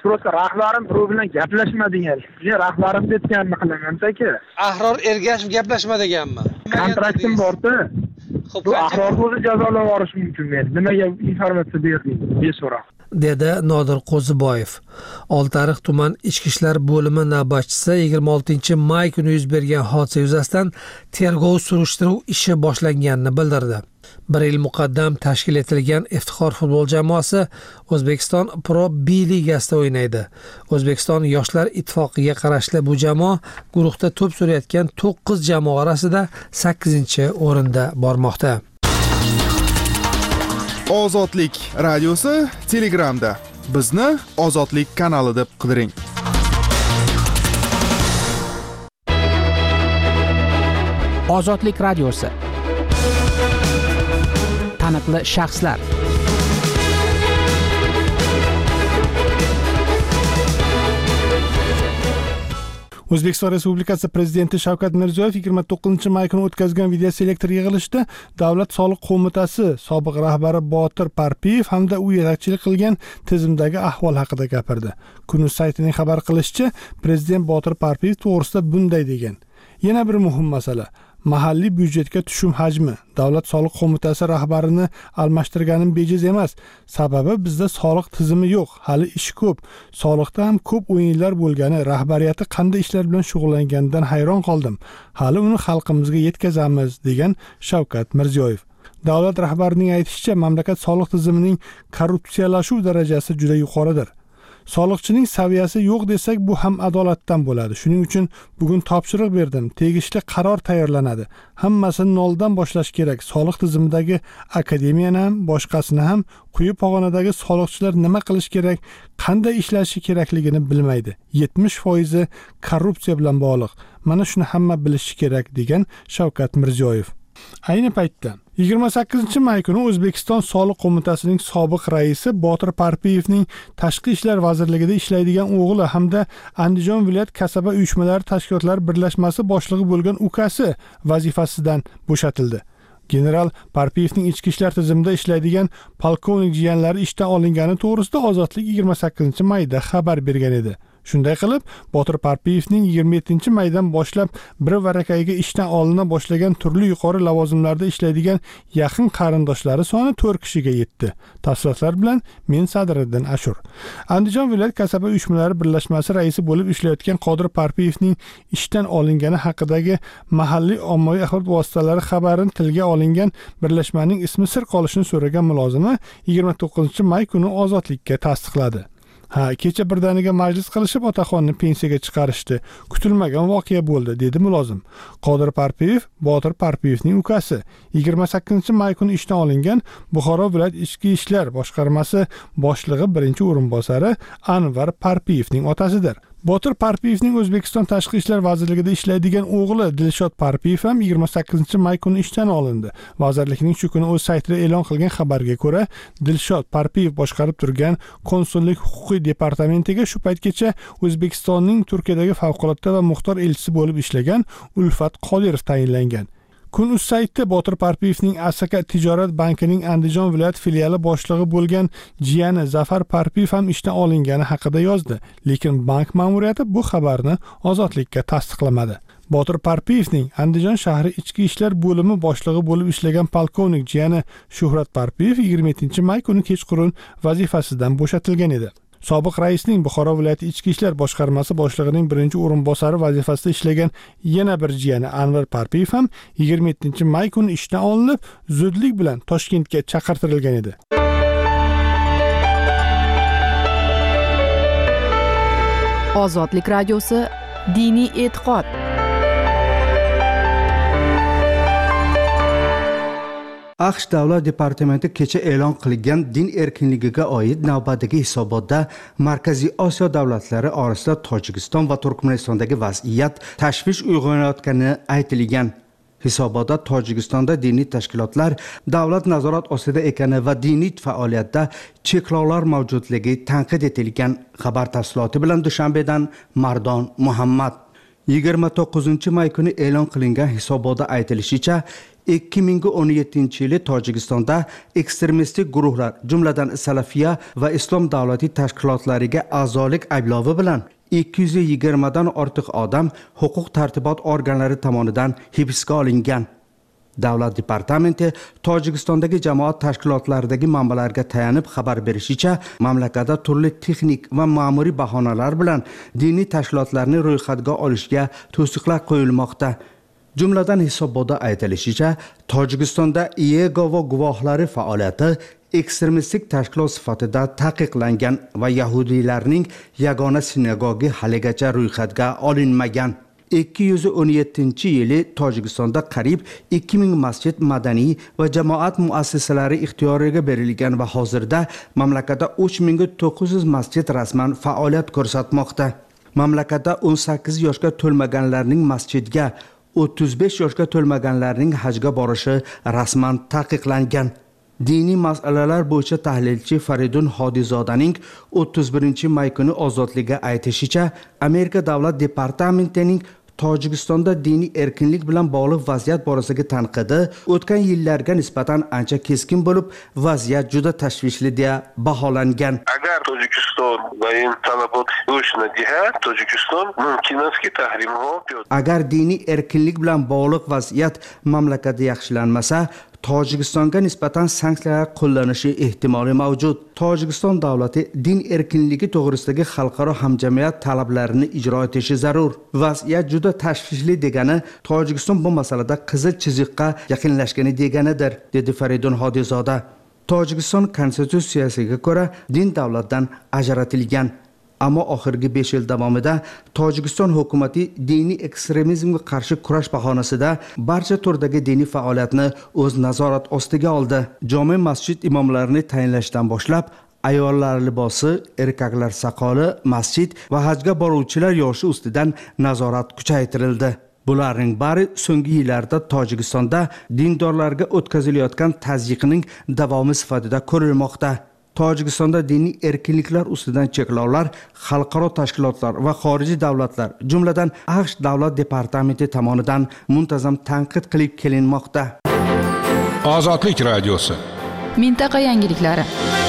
Speaker 19: Просто rahbarim birov bilan gaplashmadingiz. Men rahbarim aytganini qilaman aka.
Speaker 20: Ahror Ergashev gaplashmadiganmi?
Speaker 19: Kontraktim bor-da. Bu ahrorni o'zi jazolab olish mumkin men. Nimaga informatsiya berding? Beso'roq.
Speaker 18: dedi Nodir Qo'ziboyev. Oltiariq tuman ichki ishlar bo'limi navbatchisi yigirma oltinchi may kuni yuz bergan hodisa yuzasidan tergov surishtiruv ishi boshlanganini bildirdi. Bir yil muqaddam tashkil etilgan Iftixor futbol jamoasi O'zbekiston Pro B ligasida o'ynaydi. O'zbekiston Yoshlar ittifoqiga qarashli bu jamoa guruhda to'p surayotgan to'qqiz jamoa orasida sakkizinchi o'rinda bormoqda.
Speaker 17: Ozodlik radiosi Telegramda. Bizni Ozodlik kanali deb qidiring.
Speaker 11: Ozodlik radiosi. Taniqli shaxslar.
Speaker 8: O'zbekiston Respublikasi Prezidenti Shavkat Mirziyoyev yigirma to'qqizinchi may kuni o'tkazgan video selektor yig'ilishida Davlat soliq qo'mitasi sobiq rahbari Botir Parpiyev hamda u yetakchilik qilgan tizimdagi ahvol haqida gapirdi. Kun.uz saytining xabar qilishicha, Prezident Botir Parpiyev to'g'risida bunday degan: Yana bir muhim masala mahalliy byudjetga tushum hajmi. Davlat soliq qo'mitasi rahbarini almashtirganim bejiz emas. Sababi bizda soliq tizimi yo'q, hali ish ko'p. Soliqda ham ko'p o'yinlar bo'lgani, rahbariyati qanday ishlar bilan shug'ullanganidan hayron qoldim. Hali uni xalqimizga yetkazamiz, degan Shavkat Mirziyoyev. Davlat rahbarining aytishicha, mamlakat soliq tizimining korrupsiyalashuv darajasi juda yuqoridir. Soliqchining saviyasi yo'q desak, bu ham adolatdan bo'ladi. Shuning uchun bugun topshiriq berdim. Tegishli qaror tayyorlanadi. Hammasini noldan boshlash kerak. Soliq tizimidagi akademiyani ham, boshqasini ham quyi pog'onadagi soliqchilar nima qilish kerak, qanday ishlashi kerakligini bilmaydi. yetmish foiz korrupsiya bilan bog'liq. Mana shuni hamma bilishi kerak, degan Shavkat Mirziyoyev. Ayni paytda yigirma sakkizinchi may kuni O'zbekiston Soliq qo'mitasining sobiq raisi Botir Parpiyevning Tashqi ishlar vazirligida ishlaydigan o'g'li hamda Andijon viloyat kasaba uyushmalari tashkilotlari birlashmasi boshlig'i bo'lgan ukasi vazifasidan bo'shatildi. General Parpiyevning ichki ishlar tizimida ishlaydigan polkovnik jiyanlari ishdan olingani to'g'risida Ozodlik yigirma sakkizinchi mayda xabar bergan edi. Shunday qilib, Botir Parpiyevning yigirma yettinchi maydan boshlab bir varakayga ishdan olina boshlagan turli yuqori lavozimlarda ishlaydigan yaqin qarindoshlari soni to'rt kishiga yetdi. Tafsilotlar bilan men Sadriddin Ashur. Andijon viloyat kasaba uyushmalari birlashmasi raisi bo'lib ishlayotgan Qodir Parpiyevning ishdan olingani haqidagi mahalliy ommaviy axborot vositalari xabarini tilga olingan birlashmaning ismi sir qolishini so'ragan mulozimi yigirma to'qqizinchi may kuni Ozodlikka tasdiqladi. Ha, kecha birdaniga majlis qilishib otaxonni pensiyaga chiqarishdi. Kutilmagan voqea bo'ldi, dedi mulozim. Qodir Parpiyev Botir Parpiyevning ukasi. yigirma sakkizinchi may kuni ishdan olingan Buxoro viloyat ichki ishlar boshqarmasi boshlig'i birinchi o'rinbosari Anvar Parpiyevning otasidir. Botir Parpiyevning O'zbekiston Tashqi ishlar vazirligida ishlaydigan o'g'li Dilshod Parpiyev ham yigirma sakkizinchi may kuni ishdan olindi. Vazirlikning shu kuni o'z saytida e'lon qilgan xabarga ko'ra, Dilshod Parpiyev boshqarib turgan konsullik huquqiy departamentiga shu paytgacha O'zbekistonning Turkiyadagi favqulodda va muxtor elchisi bo'lib ishlagan Ulfat Qodirov tayinlangan. Kun.uz sayti Botir Parpiyevning Asaka tijorat bankining Andijon viloyat filiali boshlig'i bo'lgan jiyani Zafar Parpiyev ham ishdan olingani haqida yozdi, lekin bank ma'muriyati bu xabarni Ozodlikka tasdiqlamadi. Botir Parpiyevning Andijon shahri ichki ishlar bo'limi boshlig'i bo'lib ishlagan polkovnik jiyani Shuhrat Parpiyev yigirma yettinchi may kuni kechqurun vazifasidan bo'shatilgan edi. Sobiq raisning Buxoro viloyati ichki ishlar boshqarmasi boshlig'ining birinchi o'rinbosari vazifasida ishlagan yana bir jiyani Anvar Parpiyev ham yigirma yettinchi may kuni ishdan olinib, zudlik bilan Toshkentga chaqirtirilgan edi.
Speaker 4: Ozodlik radiosi diniy e'tiqod.
Speaker 21: AQSh Davlat departamenti kecha e'lon qilgan din erkinligiga oid navbatdagi hisobotda Markaziy Osiyo davlatlari orasida Tojikiston va Turkmanistondagi vaziyat tashvish uyg'onayotgani aytilgan. Hisobotda Tojikistonda diniy tashkilotlar davlat nazorat ostida ekani va diniy faoliyatda cheklovlar mavjudligi tanqid etilgan. Xabar tafsiloti bilan Dushanbedan Mardon Muhammad. yigirma to'qqizinchi may kuni e'lon qilingan hisobotda aytilishicha, ikki ming o'n yettinchi yili Tojikistonda ekstremistik guruhlar, jumladan Salafiya va Islom davlati tashkilotlariga a'zolik ayblovi bilan ikki yuz yigirmadan ortiq odam huquq tartibot organlari tomonidan hibsga olingan. Davlat departamenti Tojikistondagi jamoat tashkilotlaridagi manbalarga tayanib xabar berishicha, mamlakatda turli texnik va ma'muriy bahonalar bilan diniy tashkilotlarni ro'yxatga olishga to'siqlar qo'yilmoqda. Jumladan hisobotda aytilishicha, Tojikistonda Yegova guvohlari faoliyati ekstremistik tashkilot sifatida taqiqlangan va yahudiylarning yagona sinagogi haligacha ro'yxatga olinmagan. ikki yuz o'n yettinchi yili Tojikistonda qariyb ikki ming masjid, madaniy va jamoat muassasalari ixtiyoriga berilgan va hozirda mamlakatda uch ming to'qqiz yuz masjid rasman faoliyat ko'rsatmoqda. Mamlakatda o'n sakkiz yoshga to'lmaganlarning masjidga, o'ttiz besh yoshga to'lmaganlarning hajga borishi rasman taqiqlangan. Diniy masalalar bo'yicha tahlilchi Faridun Hodizodaning o'ttiz birinchi may kuni ozodlikka aytishicha, Amerika davlat departamentining Tojikistonda diniy erkinlik bilan bog'liq vaziyat borasidagi tanqidi o'tgan yillarga nisbatan ancha keskin bo'lib, vaziyat juda tashvishli deya baholangan.
Speaker 13: Agar Tojikiston va talabot go'shna diha Tojikiston mumkin eski tahrim ho.
Speaker 21: Agar diniy erkinlik bilan bog'liq vaziyat mamlakatda yaxshilanmasa, Tojikistonga nisbatan sanksiyalar qo'llanishi ehtimoli mavjud. Tojikiston davlati din erkinligi to'g'risidagi xalqaro hamjamiyat talablarini ijro etishi zarur. Vaziyat juda tashvishli degani Tojikiston bu masalada qizil chiziqqa yaqinlashgani deganidir, dedi Faridun Hodizoda. Tojikiston konstitutsiyasiga ko'ra din davlatdan ajratilgan. Ammo oxirgi besh yil davomida Tojikiston hukumati diniy ekstremizmga qarshi kurash bahonasida barcha turdagi diniy faoliyatni o'z nazorat ostiga oldi. Jome masjid imomlarini tayinlashdan boshlab, ayollar libosi, erkaklar soqoli, masjid va hajga boruvchilar yoshi ustidan nazorat kuchaytirildi. Bularning bari so'nggi yillarda Tojikistonda dindorlarga o'tkazilayotgan tazyiqning davomi sifatida ko'rilmoqda. Tojikistonda diniy erkinliklar ustidan cheklovlar xalqaro tashkilotlar va xorijiy davlatlar, jumladan AQSh davlat departamenti tomonidan muntazam tanqid qilib kelinmoqda.
Speaker 14: Ozodlik radiosi.
Speaker 4: Mintaqa yangiliklari.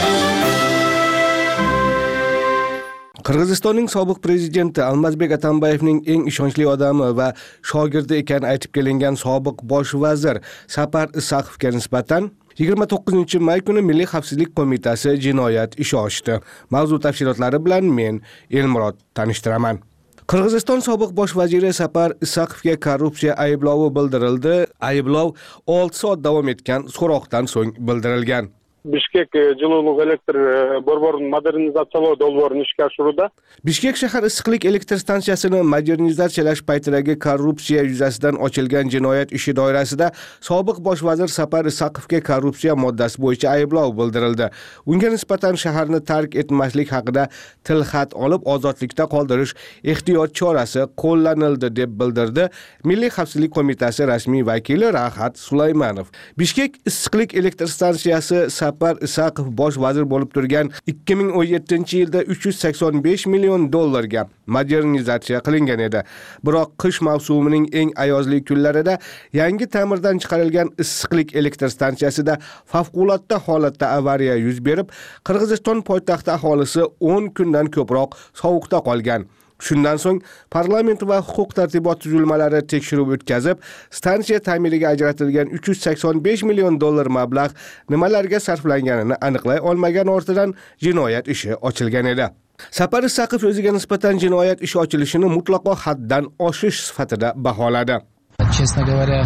Speaker 1: Qirg'izistonning sobiq prezidenti Almazbek Atambayevning eng ishonchli odami va shogirdi ekani aytib kelingan sobiq bosh vazir Sapar Isaqovga nisbatan yigirma to'qqizinchi may kuni Milliy xavfsizlik qo'mitasi jinoyat ishi ochdi. Mavzu tafsilotlari bilan men Elmurod tanishtiraman. Qirg'iziston sobiq bosh vaziri Sapar Isaqovga korrupsiya ayblovi bildirildi. Ayblov olti soat davom etgan so'roqdan so'ng bildirilgan.
Speaker 2: Bishkek жылуулук электр борборун модернизациялоо долбоорун ишке ашырууда.
Speaker 1: Bishkek shahar issiqlik elektr stansiyasini modernizatsiyalash paytidagi korrupsiya yuzasidan ochilgan jinoyat ishi doirasida sobiq bosh vazir Sapar Isaqovga korrupsiya moddasi bo'yicha ayblov bildirildi. Unga nisbatan shaharni tark etmaslik haqida tilxat olib ozodlikda qoldirish ehtiyot chorasi qo'llanildi deb bildirdi Milliy xavfsizlik qo'mitasi rasmiy vakili Rahat Sulaymanov. Bishkek issiqlik elektr stansiyasi Sapar Isaqov bosh vazir bo'lib turgan ikki ming o'n yettinchi yilda uch yuz sakson besh million dollarga modernizatsiya qilingan edi. Biroq qish mavsumining eng ayozli kunlarida yangi ta'mirdan chiqarilgan issiqlik elektr stansiyasida favqulodda holatda avariya yuz berib, Qirg'iziston poytaxti aholisi o'n kundan ko'proq sovuqda qolgan. Shundan so'ng parlament va huquq tartibot tuzilmalari tekshiruv o'tkazib, stansiya ta'miriga ajratilgan uch yuz sakson besh million dollar mablag' nimalarga sarflanganini aniqlay olmagan ortidan jinoyat ishi ochilgan edi. Sapar Isaqov o'ziga nisbatan jinoyat ishi ochilishini mutlaqo haddan oshish sifatida baholadi.
Speaker 22: Честно говоря,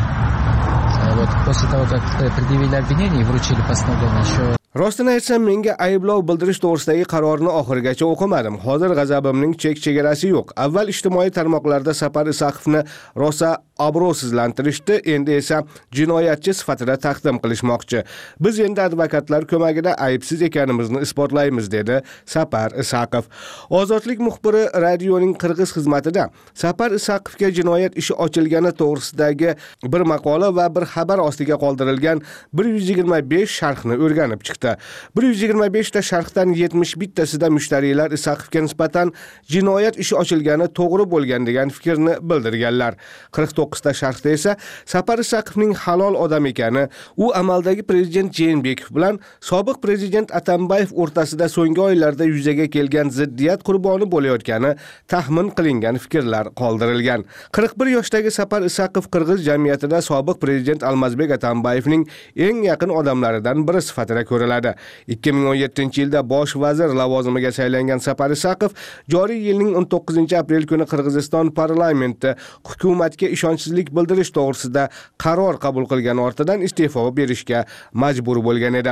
Speaker 22: вот после того, как предъявили обвинение и вручили постановление еще
Speaker 1: Rostini aytsam, menga ayblov bildirish to'g'risidagi qarorni oxirigacha o'qimadim. Hozir g'azabimning chek-chegarasi yo'q. Avval ijtimoiy tarmoqlarda Sapar Isaqovni rosa obro'sizlantirishdi, endi esa jinoyatchi sifatida taqdim qilishmoqchi. Biz endi advokatlar ko'magida aybsiz ekanimizni isbotlaymiz, dedi Sapar Isaqov. Ozodlik muxbiri radioning qirg'iz xizmatida Sapar Isaqovga jinoyat ishi ochilgani to'g'risidagi bir maqola va bir xabar ostiga qoldirilgan bir yuz yigirma besh sharhni o'rganib chiqdi. bermoqda. bir yuz yigirma besh ta sharhdan yetmish bittasida mushtariylar Isaqovga nisbatan jinoyat ishi ochilgani to'g'ri bo'lgan degan fikrni bildirganlar. qirq to'qqiz ta sharhda esa Sapar Isaqovning halol odam ekani, u amaldagi prezident Jeenbekov bilan sobiq prezident Atambayev o'rtasida so'nggi oylarda yuzaga kelgan ziddiyat qurboni bo'layotgani taxmin qilingan fikrlar qoldirilgan. qirq bir yoshdagi Sapar Isaqov qirg'iz jamiyatida sobiq prezident Almazbek Atambayevning eng yaqin odamlaridan biri sifatida ko'riladi. ikki ming o'n yettinchi yilda bosh vazir lavozimiga saylangan Sapar Isaqov joriy yilning o'n to'qqizinchi aprel kuni Qirg'iziston parlamenti hukumatga ishonchsizlik bildirish to'g'risida qaror qabul qilgan ortidan iste'fo berishga majbur bo'lgan edi.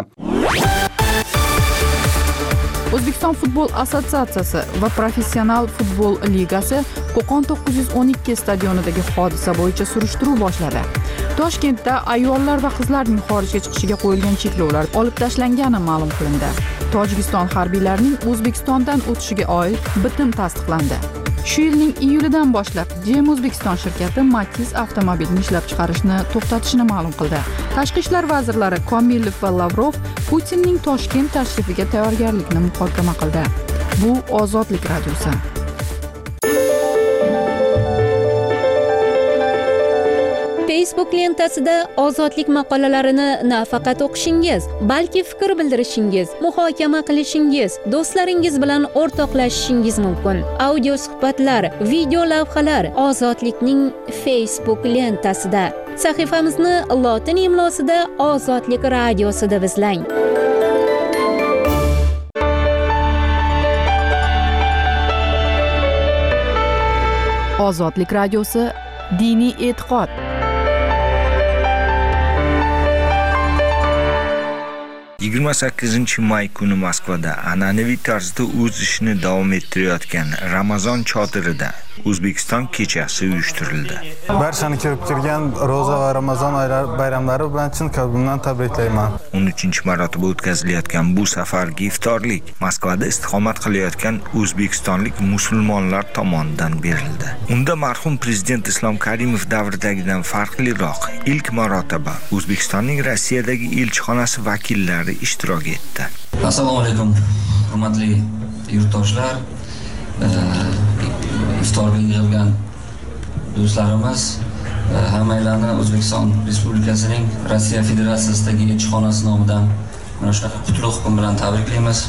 Speaker 4: O'zbekiston futbol assotsiatsiyasi va Professional futbol ligasi Qo'qon to'qqiz yuz o'n ikki stadionidagi hodisa bo'yicha surishtiruv boshladi. Toshkentda ayollar va qizlarning xorijga chiqishiga qo'yilgan cheklovlar olib tashlangani ma'lum qilindi. Tojikiston harbiylarining O'zbekistondan o'tishiga oid bitim tasdiqlandi. Shu yilning iyulidan boshlab Jem O'zbekiston shirkati Matiz avtomobilini ishlab chiqarishni to'xtatishini ma'lum qildi. Tashqi ishlar vazirlari Komilov va Lavrov Putinning Toshkent tashrifiga tayyorgarlikni muhokama qildi. Bu Ozodlik radiosi.
Speaker 3: Facebook lentasida ozodlik maqolalarini nafaqat o'qishingiz, balki fikr bildirishingiz, muhokama qilishingiz, do'stlaringiz bilan o'rtoqlashishingiz mumkin. Audio suhbatlar, video lavhalar Ozodlikning Facebook lentasida. Sahifamizni lotin imlosida Ozodlik radiosi deb izlang.
Speaker 4: Ozodlik radiosi diniy e'tiqod.
Speaker 9: yigirma sakkizinchi may kuni Moskvada an'anaviy tarzda o'z ishini davom ettirayotgan Ramazon chodirida O'zbekiston kechasi uyushtirildi.
Speaker 23: Barchani kirib kirgan ro'za va Ramazon bayramlari bilan chin qalbimdan tabriklayman.
Speaker 9: o'n uchinchi marotaba o'tkazilayotgan bu safargi iftorlik Moskvada istiqomat qilayotgan o'zbekistonlik musulmonlar tomonidan berildi. Unda marhum prezident Islom Karimov davridagidan farqliroq ilk marotaba O'zbekistonning Rossiyadagi elchixonasi vakillari ishtirok etdi.
Speaker 24: Assalomu alaykum, hurmatli yurtdoshlar, iftorga yig'ilgan do'stlarimiz, hammalarni O'zbekiston Respublikasining Rossiya Federatsiyasidagi elchixonasi nomidan mana shunaqa qutlug' hukm bilan tabriklaymiz.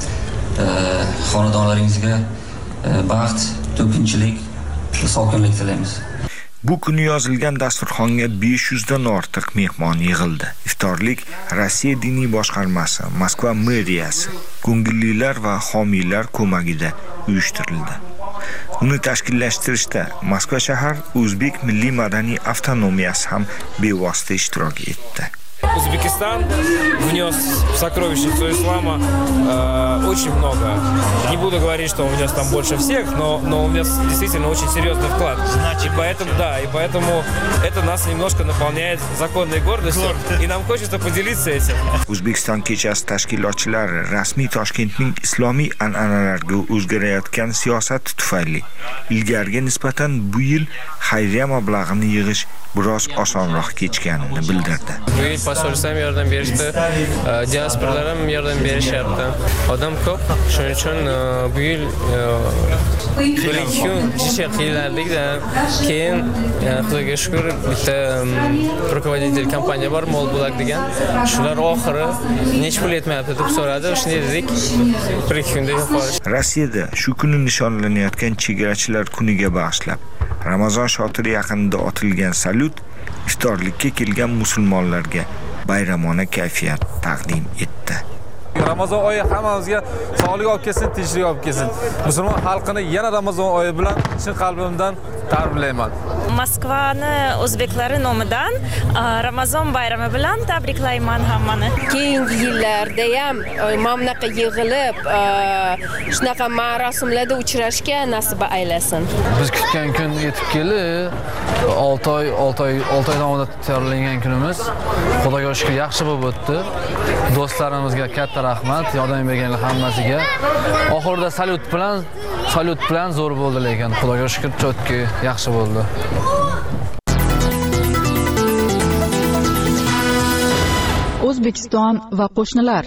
Speaker 24: Xonadonlaringizga baxt, to'kinchilik, sokinlik tilaymiz.
Speaker 9: Bu kuni yozilgan dasturxonga besh yuz dan ortiq mehmon yig'ildi. Iftorlik Rossiya diniy boshqarmasi, Moskva meriyasi, ko'ngillilar va homiylar ko'magida uyushtirildi. Uni tashkillashtirishda Moskva shahar O'zbek milliy madaniy avtonomiyasi ham bevosita ishtirok etdi.
Speaker 25: Узбекистан внес в сокровищницу ислама э, очень много. Не буду говорить, что он внес там больше всех, но, но он внес действительно очень серьезный вклад. И поэтому, да, и поэтому это нас немножко наполняет законной гордостью, и нам хочется поделиться этим.
Speaker 9: O'zbekiston kechasi tashkilotchilari rasmiy Toshkentning islomiy an'analarga o'zgarayotgan siyosati tufayli ilgariga nisbatan bu yil xayriya mablag'ini yig'ish biroz osonroq kechganini bildirdi.
Speaker 25: Posolsam yordam berishdi, diasporalar ham yordam berishyapti. Odam ko'p, shuning uchun bu yil bir ikki kun jicha qiynaldik-da. Keyin Xudoga shukr, bitta rukovodитель kompaniya bor, Molbulak degan. Shular oxiri nech pul yetmayapti deb so'radi. Shunday dedik, bir ikki kunda yo'qolish.
Speaker 9: Rossiyada shu kuni nishonlanayotgan chegarachilar kuniga bag'ishlab Ramazon shotiri yaqinida otilgan salyut iftorlikka kelgan musulmonlarga bayramona kayfiyat taqdim etdi.
Speaker 23: Ramazon oyi hammamizga sog'lik olib kelsin, tinchlik olib kelsin. Musulmon xalqini yana Ramazon oyi bilan chin qalbimdan tabriklayman.
Speaker 26: Moskvani o'zbeklari nomidan Ramazon bayrami bilan tabriklayman hammani.
Speaker 10: Keyingi yillarda ham mamlaqa yig'ilib, shunaqa marosimlarda uchrashga nasib aylasin.
Speaker 23: Biz kutgan kun yetib keldi. olti oy, olti oy, olti oy davomida tayyorlangan kunimiz Xudoga shukr yaxshi bo'lib o'tdi. Do'stlarimizga katta rahmat, yordam berganlar hammasiga. Oxirida salyut bilan, salyut bilan zo'r bo'ldi, lekin Xudoga shukr chotki yaxshi bo'ldi.
Speaker 4: O'zbekiston va qo'shnilar.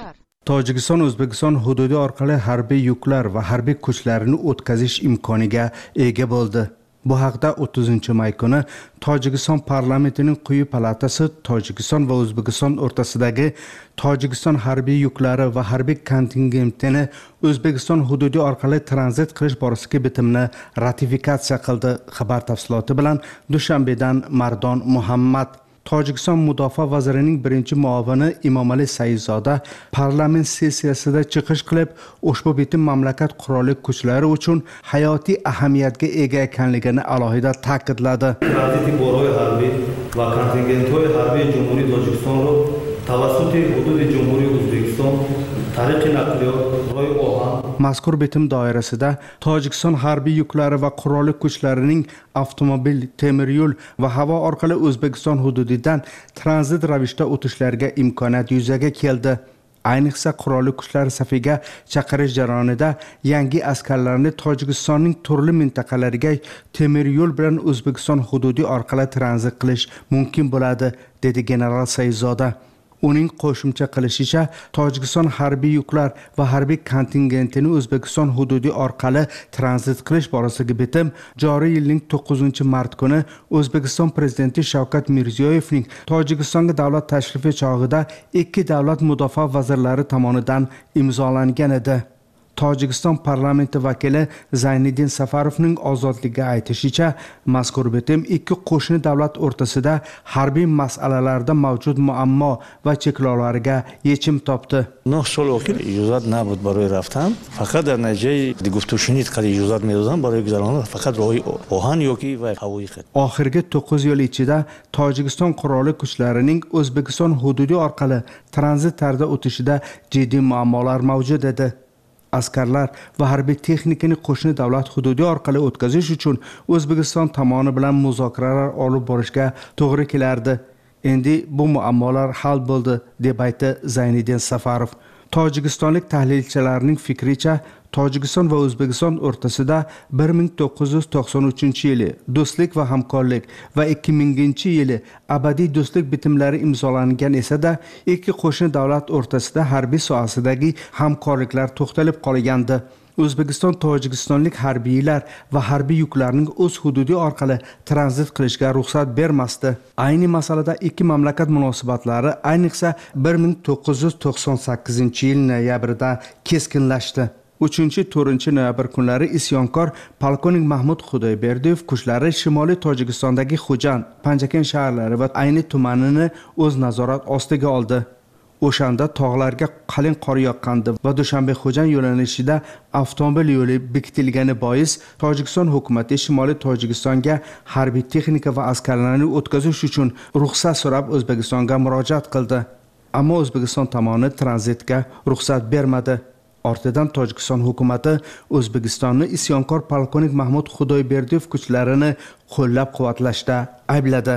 Speaker 21: Tojikiston O'zbekiston hududi orqali harbiy yuklar va harbiy kuchlarini o'tkazish imkoniga ega bo'ldi. Bu haqda o'ttizinchi may kuni Tojikiston parlamentining quyi palatasi Tojikiston va O'zbekiston o'rtasidagi Tojikiston harbiy yuklari va harbiy kontingentini O'zbekiston hududi orqali tranzit qilish borasidagi bitimni ratifikatsiya qildi. Xabar tafsiloti bilan Dushanbedan Mardon Muhammad. Tojikiston mudofaa vazirining birinchi muavini Imomali Saidzoda parlament sessiyasida chiqish qilib, ushbu bitim mamlakat qurolli kuchlari uchun hayotiy ahamiyatga ega ekanligini alohida ta'kidladi.
Speaker 5: Tranziti boroyi harbiy va kontingenthoyi harbiy Jumhuriyat Tojikistonro tavassути hududi Jumhuriyat O'zbekiston tarixiy naqliyot ro'y ohan.
Speaker 21: Mazkur bitim doirasida Tojikiston harbiy yuklari va qurolli kuchlarining avtomobil, temir yo'l va havo orqali O'zbekiston hududidan tranzit ravishda o'tishlariga imkoniyat yuzaga keldi. Ayniqsa qurolli kuchlar safiga chaqirish jarayonida yangi askarlarni Tojikistonning turli mintaqalariga temir yo'l bilan O'zbekiston hududi orqali tranzit qilish mumkin bo'ladi, dedi general Saidzoda. Uning qo'shimcha qilishicha, Tojikiston harbiy yuklar va harbiy kontingentini O'zbekiston hududi orqali tranzit qilish borasidagi bitim joriy yilning to'qqizinchi mart kuni O'zbekiston prezidenti Shavkat Mirziyoyevning Tojikistonga davlat tashrifi chog'ida ikki davlat mudofaa vazirlari tomonidan imzolangan edi. Tojikiston parlamenti vakili Zayniddin Safarovning ozodlikka aytishicha, mazkur bitim ikki qo'shni davlat o'rtasida harbiy masalalarda mavjud muammo va cheklovlarga yechim topdi.
Speaker 6: نه سال اخیر اجازت نبود برای رفتن، فقط در نتیجه گفته شنید که اجازت میدادن برای گذراندن فقط راهی آهن yoki va havoyi xat.
Speaker 21: Oxirgi to'qqiz yil ichida Tojikiston qurolli kuchlarining O'zbekiston hududi orqali tranzit tarzda o'tishida jiddiy muammolar mavjud edi. Askarlar va harbiy texnikani qo'shni davlat hududi orqali o'tkazish uchun O'zbekiston tomoni bilan muzokaralar olib borishga to'g'ri kelardi. Endi bu muammolar hal bo'ldi, deb aytdi Zayniddin Safarov. Tojikistonlik tahlilchilarning fikricha, Tojikiston va O'zbekiston o'rtasida bir ming to'qqiz yuz to'qson uchinchi yili do'stlik va hamkorlik va ikki minginchi yili abadiy do'stlik bitimlari imzolangan esa-da, ikki qo'shni davlat o'rtasida harbiy sohasidagi hamkorliklar to'xtalib qolgandi. O'zbekiston Tojikistonlik harbiylar va harbiy yuklarning o'z hududi orqali tranzit qilishga ruxsat bermasdi. Ayni masalada ikki mamlakat munosabatlari ayniqsa bir ming to'qqiz yuz to'qson sakkizinchi yil noyabrida keskinlashdi. uchinchi to'rtinchi noyabr kunlari isyonkor polkovnik Mahmud Xudoyberdiyev kuchlari Shimoliy Tojikistondagi Xo'jand, Panjaken shaharlari va Ayni tumanini o'z nazorat ostiga oldi. O'shanda tog'larga qalin qor yoqqandi va Dushanbe-Xo'jand yo'nalishida avtomobil yo'li bekitilgani bois Tojikiston hukumati Shimoliy Tojikistonga harbiy texnika va askarlarni o'tkazish uchun ruxsat so'rab O'zbekistonga murojaat qildi. Ammo O'zbekiston tomoni tranzitga ruxsat bermadi. Ortidan Tojikiston hukumati O'zbekistonni isyonkor polkovnik Mahmud Xudoyberdiyev kuchlarini qo'llab-quvvatlashda aybladi.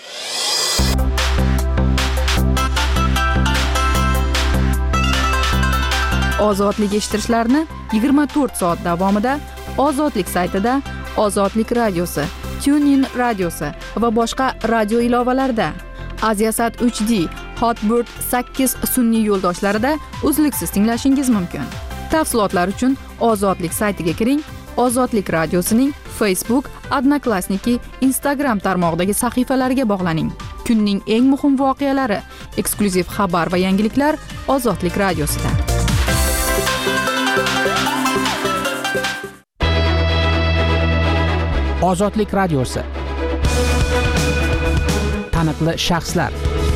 Speaker 4: Ozodlik eshittirishlarni yigirma to'rt soat davomida Ozodlik saytida, Ozodlik radiosi, TuneIn radiosi va boshqa radio ilovalarida, Aziasat uch D, Hotbird sakkiz sun'iy yo'ldoshlarida uzluksiz tinglashingiz mumkin. Tafsilotlar uchun Ozodlik saytiga kiring. Ozodlik radiosining Facebook, Odnoklassniki, Instagram tarmog'idagi sahifalariga bog'laning. Kunning eng muhim voqealari, eksklyuziv xabar va yangiliklar Ozodlik radiosida.
Speaker 11: Ozodlik radiosi. Taniqli shaxslar.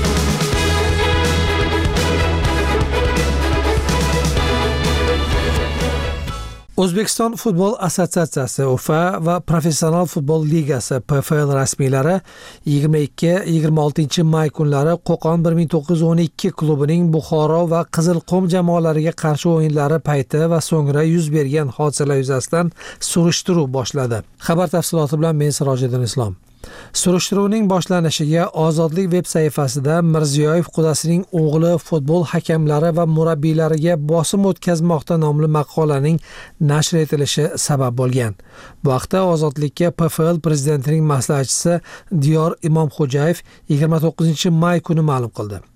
Speaker 18: O'zbekiston futbol assotsiatsiyasi Ufa va Professional futbol ligasi P F L rasmiylari yigirma ikki yigirma oltinchi may kunlari Qo'qon bir ming to'qqiz yuz o'n ikki klubining Buxoro va Qizilqum jamoalariga qarshi o'yinlari payti va so'ngra yuz bergan hodisalar yuzasidan surishtiruv boshladi. Xabar tafsiloti bilan men Sirojiddin Islom. Surishtiruvning boshlanishiga Ozodlik veb sayfasida Mirziyoyev qudasining o'g'li futbol hakamlari va murabbiylariga bosim o'tkazmoqda nomli maqolaning nashr etilishi sabab bo'lgan. Bu haqda Ozodlikka P F L prezidentining maslahatchisi Diyor Imomxo'jayev yigirma to'qqizinchi may kuni ma'lum qildi.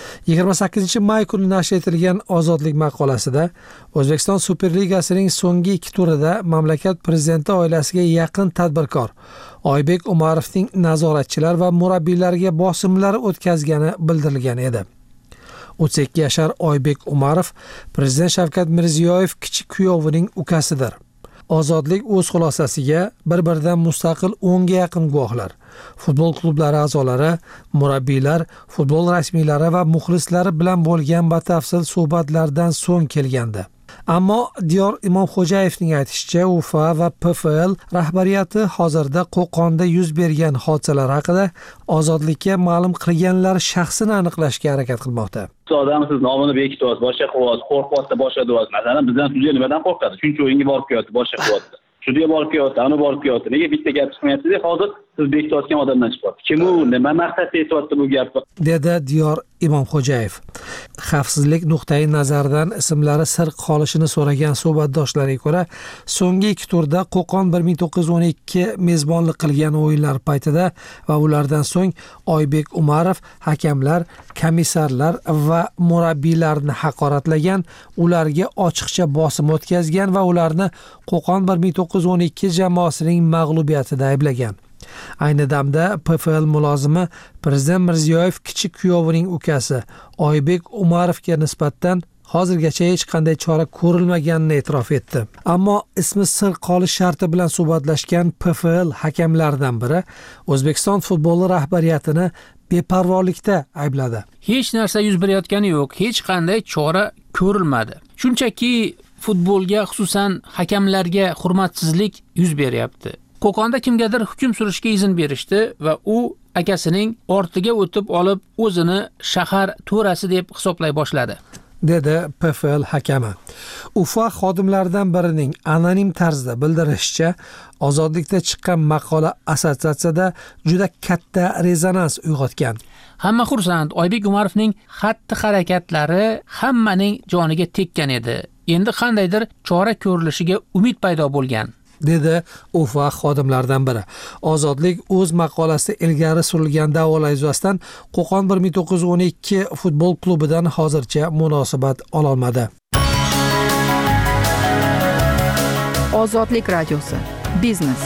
Speaker 18: yigirma sakkizinchi may kuni nashr etilgan Ozodlik maqolasida O'zbekiston Superligasining so'nggi ikki turida mamlakat prezidenti oilasiga yaqin tadbirkor Oybek Umarovning nazoratchilar va murabbiylarga bosimlar o'tkazgani bildirilgan edi. o'ttiz ikki yashar Oybek Umarov prezident Shavkat Mirziyoyev kichik kuyovining ukasidir. Ozodlik o'z xulosasiga bir-biridan mustaqil o'nga yaqin guvohlar, futbol klublari a'zolari, murabbiylar, futbol rasmiylari va muxlislari bilan bo'lgan batafsil suhbatlardan so'ng kelgandi. Ammo Diyor Imomxo'jayevning aytishicha, UEFA va P F L rahbariyati hozirda Qo'qonda yuz bergan hodisalar haqida Ozodlikka ma'lum qilganlar shaxsini aniqlashga harakat qilmoqda.
Speaker 7: Odam siz nomini bekityapsiz, boshqa qilyapsiz, qo'rqyapti, boshqa deyapsiz. Masalan, bizdan sudya nimadan qo'rqadi? Shuncha o'yinga borib kelyapti, boshqa qilyapti. Sudya borib kelyapti, ani borib kelyapti. Nega bitta gap chiqmayapti? Hozir siz bekitayotgan odamdan chiqyapti. Kim u? Nima maqsadda aytyapti bu gapni?
Speaker 18: Dedi Diyor Imomxo'jayev. Xavfsizlik nuqtai nazaridan ismlari sir qolishini so'ragan suhbatdoshlariga ko'ra, so'nggi ikki turda Qo'qon bir ming to'qqiz yuz o'n ikki mezbonlik qilgan o'yinlar paytida va ulardan so'ng Oybek Umarov hakamlar, komissarlar va murabbiylarni haqoratlagan, ularga ochiqcha bosim o'tkazgan va ularni Qo'qon bir ming to'qqiz yuz o'n ikki jamoasining mag'lubiyatida ayblagan. Ayni damda P F L mulozimi prezident Mirziyoyev kichik kuyovining ukasi Oybek Umarovga nisbatan hozirgacha hech qanday chora ko'rilmaganini e'tirof etdi. Ammo ismi sir qolish sharti bilan suhbatlashgan P F L hakamlaridan biri O'zbekiston futboli rahbariyatini beparvolikda aybladi.
Speaker 11: Hech narsa yuz berayotgani yo'q, hech qanday chora ko'rilmadi. Shunchaki futbolga, xususan hakamlarga hurmatsizlik yuz beryapti. Qo'qonda kimgadir hukm surishga izn berishdi va u akasining ortiga o'tib olib o'zini shahar to'rasi deb hisoblay boshladi,
Speaker 18: dedi P F L hakami. UEFA xodimlaridan birining anonim tarzda bildirishicha, Ozodlikda chiqqan maqola assotsiatsiyada juda katta rezonans uyg'otgan.
Speaker 11: Hamma xursand, Oybek Umarovning xatti-harakatlari hammaning joniga tekkan edi. Endi qandaydir chora ko'rilishiga umid paydo bo'lgan,
Speaker 18: dedi UEFA xodimlaridan biri. Ozodlik o'z maqolasida ilgari surilgan da'volar yuzasidan Qo'qon bir ming to'qqiz yuz o'n ikki futbol klubidan hozircha munosabat ola olmadi.
Speaker 4: Ozodlik radiosi. Biznes.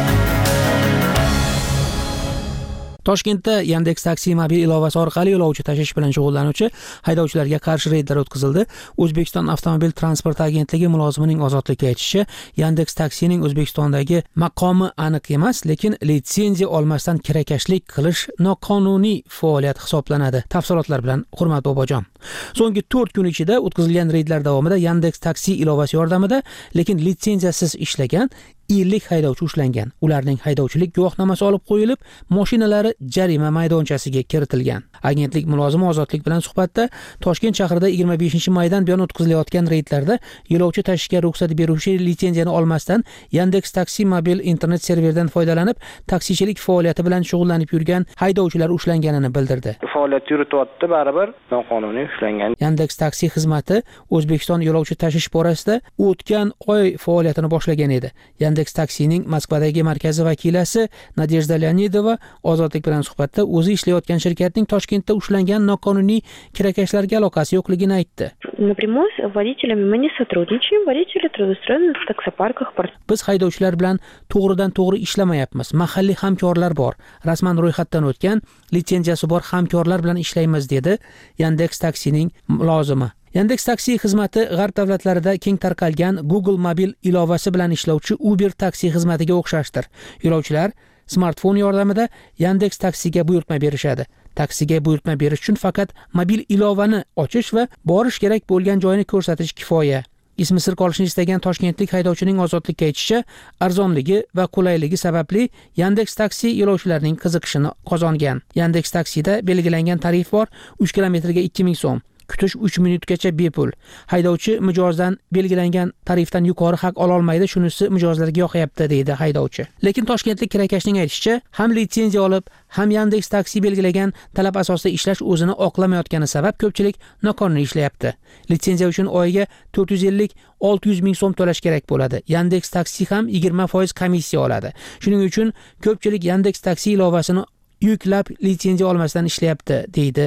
Speaker 11: Toshkentda Yandex Taksi mobil ilovasi orqali yo'lovchi tashish bilan shug'ullanuvchi haydovchilarga qarshi reydlar o'tkazildi. O'zbekiston avtomobil transporti agentligi mulozimining Ozodlikka aytishicha, Yandex Taksining O'zbekistondagi maqomi aniq emas, lekin litsenziya olmasdan kirakashlik qilish noqonuniy faoliyat hisoblanadi. Tafsilotlar bilan Hurmat Bobojon. So'nggi to'rt kun ichida o'tkazilgan reydlar davomida Yandex Taksi ilovasi yordamida, lekin litsenziyasiz ishlagan ellik haydovchi ushlangan. Ularning haydovchilik guvohnomasi olib qo'yilib, mashinalari jarima maydonchasiga kiritilgan. Agentlik mulozimi Ozodlik bilan suhbatda Toshkent shahrida yigirma beshinchi maydan buyon o'tkazilayotgan reydlarda yo'lovchi tashishga ruxsat beruvchi litsenziyani olmasdan Yandex Taksi mobil internet serveridan foydalanib, taksichilik faoliyati bilan shug'ullanib yurgan haydovchilar ushlanganini bildirdi.
Speaker 12: Faoliyat yurityapti, baribir noqonuniy ushlangan.
Speaker 11: Yandex Taksi xizmati O'zbekiston yo'lovchi tashish borasida o'tgan oy faoliyatini boshlagan edi. Yandex Taksining Moskvadagi markazi vakilasi Nadejda Leonidova Ozodlik bilan suhbatda o'zi ishlayotgan shirkatning Toshkentda ushlangan noqonuniy kirakashlarga aloqasi yo'qligini aytdi.
Speaker 15: Напрямую с водителями мы не сотрудничаем. Водители трудоустроены в таксопарках.
Speaker 11: Biz haydovchilar bilan to'g'ridan to'g'ri ishlamayapmiz. Mahalliy hamkorlar bor. Rasman ro'yxatdan o'tgan, litsenziyasi bor hamkorlar bilan ishlaymiz, dedi Yandex Taksining mulozimi. Yandex Taksi xizmati g'arb davlatlarida keng tarqalgan Google mobil ilovasi bilan ishlovchi Uber taksi xizmatiga o'xshashdir. Yo'lovchilar smartfon yordamida Yandex Taksiga buyurtma berishadi. Taksiga buyurtma berish uchun faqat mobil ilovani ochish va borish kerak bo'lgan joyni ko'rsatish kifoya. Ismi sir qolishni istagan toshkentlik haydovchining Ozodlikka aytishicha, arzonligi va qulayligi sababli Yandex Taksi yo'lovchilarning qiziqishini qozongan. Yandex Taksida belgilangan tarif bor, uch kilometrga ikki ming so'm. Kutish uch minutgacha bepul. Haydovchi mijozdan belgilangan tarifdan yuqori haq ola olmaydi, shunisi mijozlarga yoqayapti, deydi haydovchi. Lekin toshkentlik kirakashning aytishicha, ham litsenziya olib, ham Yandex Taksi belgilagan talab asosida ishlash o'zini oqlamayotgani sabab ko'pchilik noqonuniy ishlayapti. Litsenziya uchun oyiga to'rt yuz ellik olti yuz ming so'm to'lash kerak bo'ladi. Yandex Taksi ham yigirma foiz komissiya oladi. Shuning uchun ko'pchilik Yandex Taksi ilovasini yuklab litsenziya olmasdan ishlayapti, deydi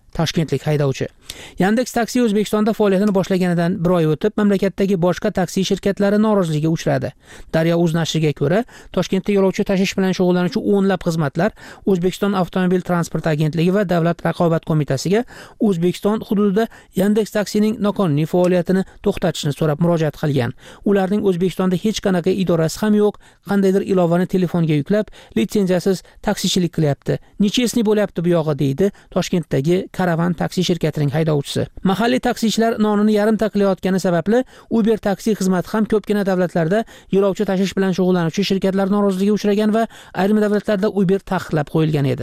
Speaker 11: toshkentlik haydovchi. Yandex Taksi O'zbekistonda faoliyatini boshlaganidan bir oy o'tib, mamlakatdagi boshqa taksi shirkatlari noroziligiga uchradi. Daryo.uz nashriga ko'ra, Toshkentda yo'lovchi tashish bilan shug'ullanuvchi o'nlab xizmatlar O'zbekiston Avtomobil transport agentligi va Davlat raqobat qo'mitasiga O'zbekiston hududida Yandex Taksining noqonuniy faoliyatini to'xtatishni so'rab murojaat qilgan. Ularning O'zbekistonda hech qanaqa idorasi ham yo'q, qandaydir ilovani telefonga yuklab, litsenziyasiz taksichilik qilyapti. Nechesini bo'lyapti bu yog'i, deydi Toshkentdagi Karavan taksi shirkatining haydovchisi. Mahalliy taksichilar nonini yarimta qilayotgani sababli Uber taksi xizmati ham ko'pgina davlatlarda yo'lovchi tashish bilan shug'ullanuvchi shirkatlar noroziligiga uchragan va ayrim davlatlarda Uber taqiqlab qo'yilgan edi.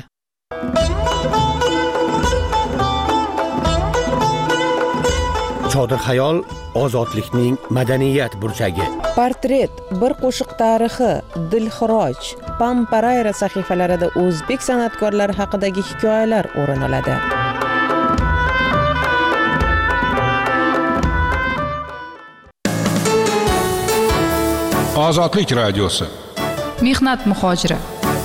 Speaker 8: Chodir xayol ozodlikning madaniyat burchagi.
Speaker 13: Portret, bir qo'shiq tarixi, Dilxiroj, Pamparayra sahifalarida o'zbek san'atkorlari haqidagi hikoyalar o'rin oladi.
Speaker 14: Ozodlik radiosi.
Speaker 4: Mehnat muhojiri.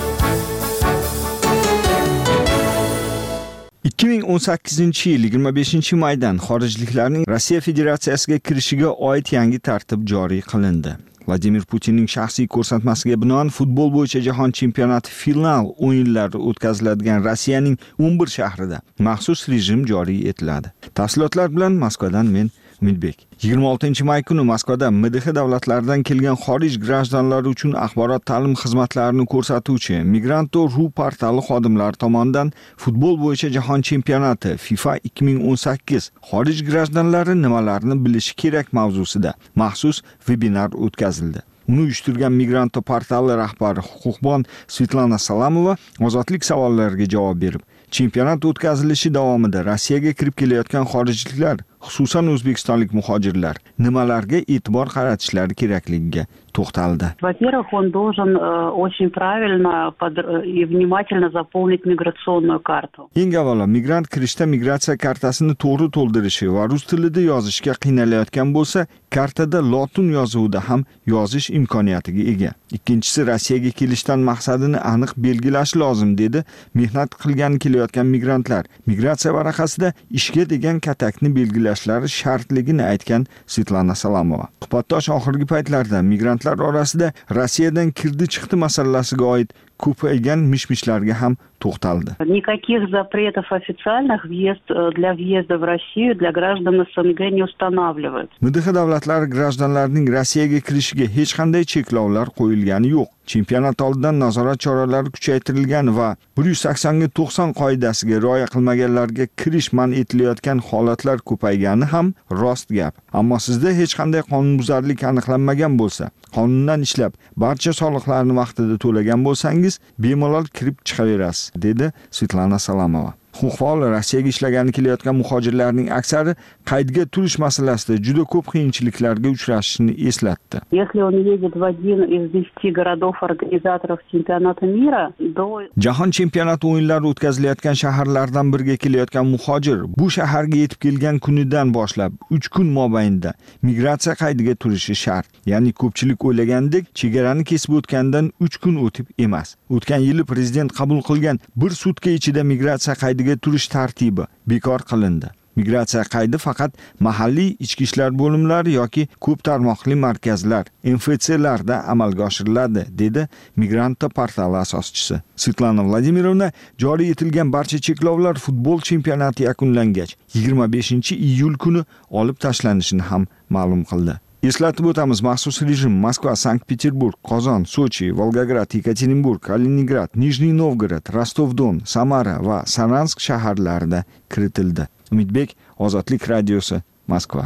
Speaker 9: ikki ming o'n sakkizinchi yil yigirma beshinchi maydan xorijliklarning Rossiya Federatsiyasiga kirishiga oid yangi tartib joriy qilindi. Vladimir Putinning shaxsiy ko'rsatmasiga binoan futbol bo'yicha jahon chempionati final o'yinlari o'tkaziladigan Rossiyaning o'n bir shahrida maxsus rejim joriy etiladi. Tafsilotlar bilan Moskvadan men Umidbek. yigirma oltinchi may kuni Moskvada M D H davlatlaridan kelgan xorij grajdanlari uchun axborot ta'lim xizmatlarini ko'rsatuvchi Migrant.ru portali xodimlari tomonidan futbol bo'yicha jahon chempionati FIFA ikki ming o'n sakkiz xorij grajdanlari nimalarni bilishi kerak mavzusida maxsus vebinar o'tkazildi. Uni uyushtirgan Migrant portali rahbari huquqbon Svetlana Salamova ozodlik savollariga javob berib, chempionat o'tkazilishi davomida Rossiyaga kirib kelayotgan xorijliklar, xususan o'zbekistonlik muhojirlar nimalarga e'tibor qaratishlari kerakligiga to'xtaldi.
Speaker 16: Во-первых, он должен э, очень правильно под, э, и внимательно заполнить миграционную карту.
Speaker 9: Eng avvalo migrant kirishda migratsiya kartasini to'g'ri to'ldirishi va rus tilida yozishga qiynalayotgan bo'lsa, kartada lotin yozuvida ham yozish imkoniyatiga ega. Ikkinchisi, Rossiyaga kelishdan maqsadini aniq belgilash lozim, dedi mehnat qilgan kelayotgan migrantlar. Migratsiya varaqasida ishga degan katakni belgilashlari shartligini aytgan Svetlana Salamova. Suhbatdosh oxirgi paytlarda migrantlar orasida Rossiyadan kirdi-chiqdi masalasiga oid ko'paygan mishmishlarga ham to'xtaldi.
Speaker 16: Никаких запретов официальных въезд для въезда в Россию для граждан СНГ не устанавливается.
Speaker 9: M D H davlatlari grajdanlarining Rossiyaga kirishiga hech qanday cheklovlar qo'yilgani yo'q. Chempionat oldidan nazorat choralari kuchaytirilgan va bir yuz sakson ga to'qson qoidasiga rioya qilmaganlarga kirish man etilayotgan holatlar ko'paygani ham rost gap. Ammo sizda hech qanday qonunbuzarlik aniqlanmagan bo'lsa, qonundan ishlab, barcha soliqlarni vaqtida to'lagan bo'lsangiz, bemalol kirib chiqaverasiz, dedi Svetlana Salamova. Huquqbon Rossiyaga ishlagani kelayotgan muhojirlarning aksari qaydga turish masalasida juda ko'p qiyinchiliklarga uchrashishini eslatdi.
Speaker 16: Если он едет в один из десяти городов-организаторов чемпионата мира, до
Speaker 9: Jahon chempionati o'yinlari o'tkazilayotgan shaharlardan biriga kelayotgan muhojir bu shaharga yetib kelgan kunidan boshlab uch kun mobaynida migratsiya qaydiga turishi shart. Ya'ni ko'pchilik o'ylagandek, chegarani kesib o'tgandan uch kun o'tib emas. O'tgan yili prezident qabul qilgan bir sutka ichida migratsiya qaydiga turish tartibi bekor qilindi. Migratsiya qaydi faqat mahalliy ichki ishlar bo'limlari yoki ko'p tarmoqli markazlar, M F C larda amalga oshiriladi, dedi Migrant portali asoschisi. Svetlana Vladimirovna joriy etilgan barcha cheklovlar futbol chempionati yakunlangach yigirma beshinchi iyul kuni olib tashlanishini ham ma'lum qildi. Eslatib o'tamiz, maxsus rejim Moskva, Sankt-Peterburg, Qozon, Sochi, Volgograd, Yekaterinburg, Kaliningrad, Nijniy Novgorod, Rostov-Don, Samara va Saransk shaharlarida kiritildi. Umidbek, Ozodlik radiosi, Moskva.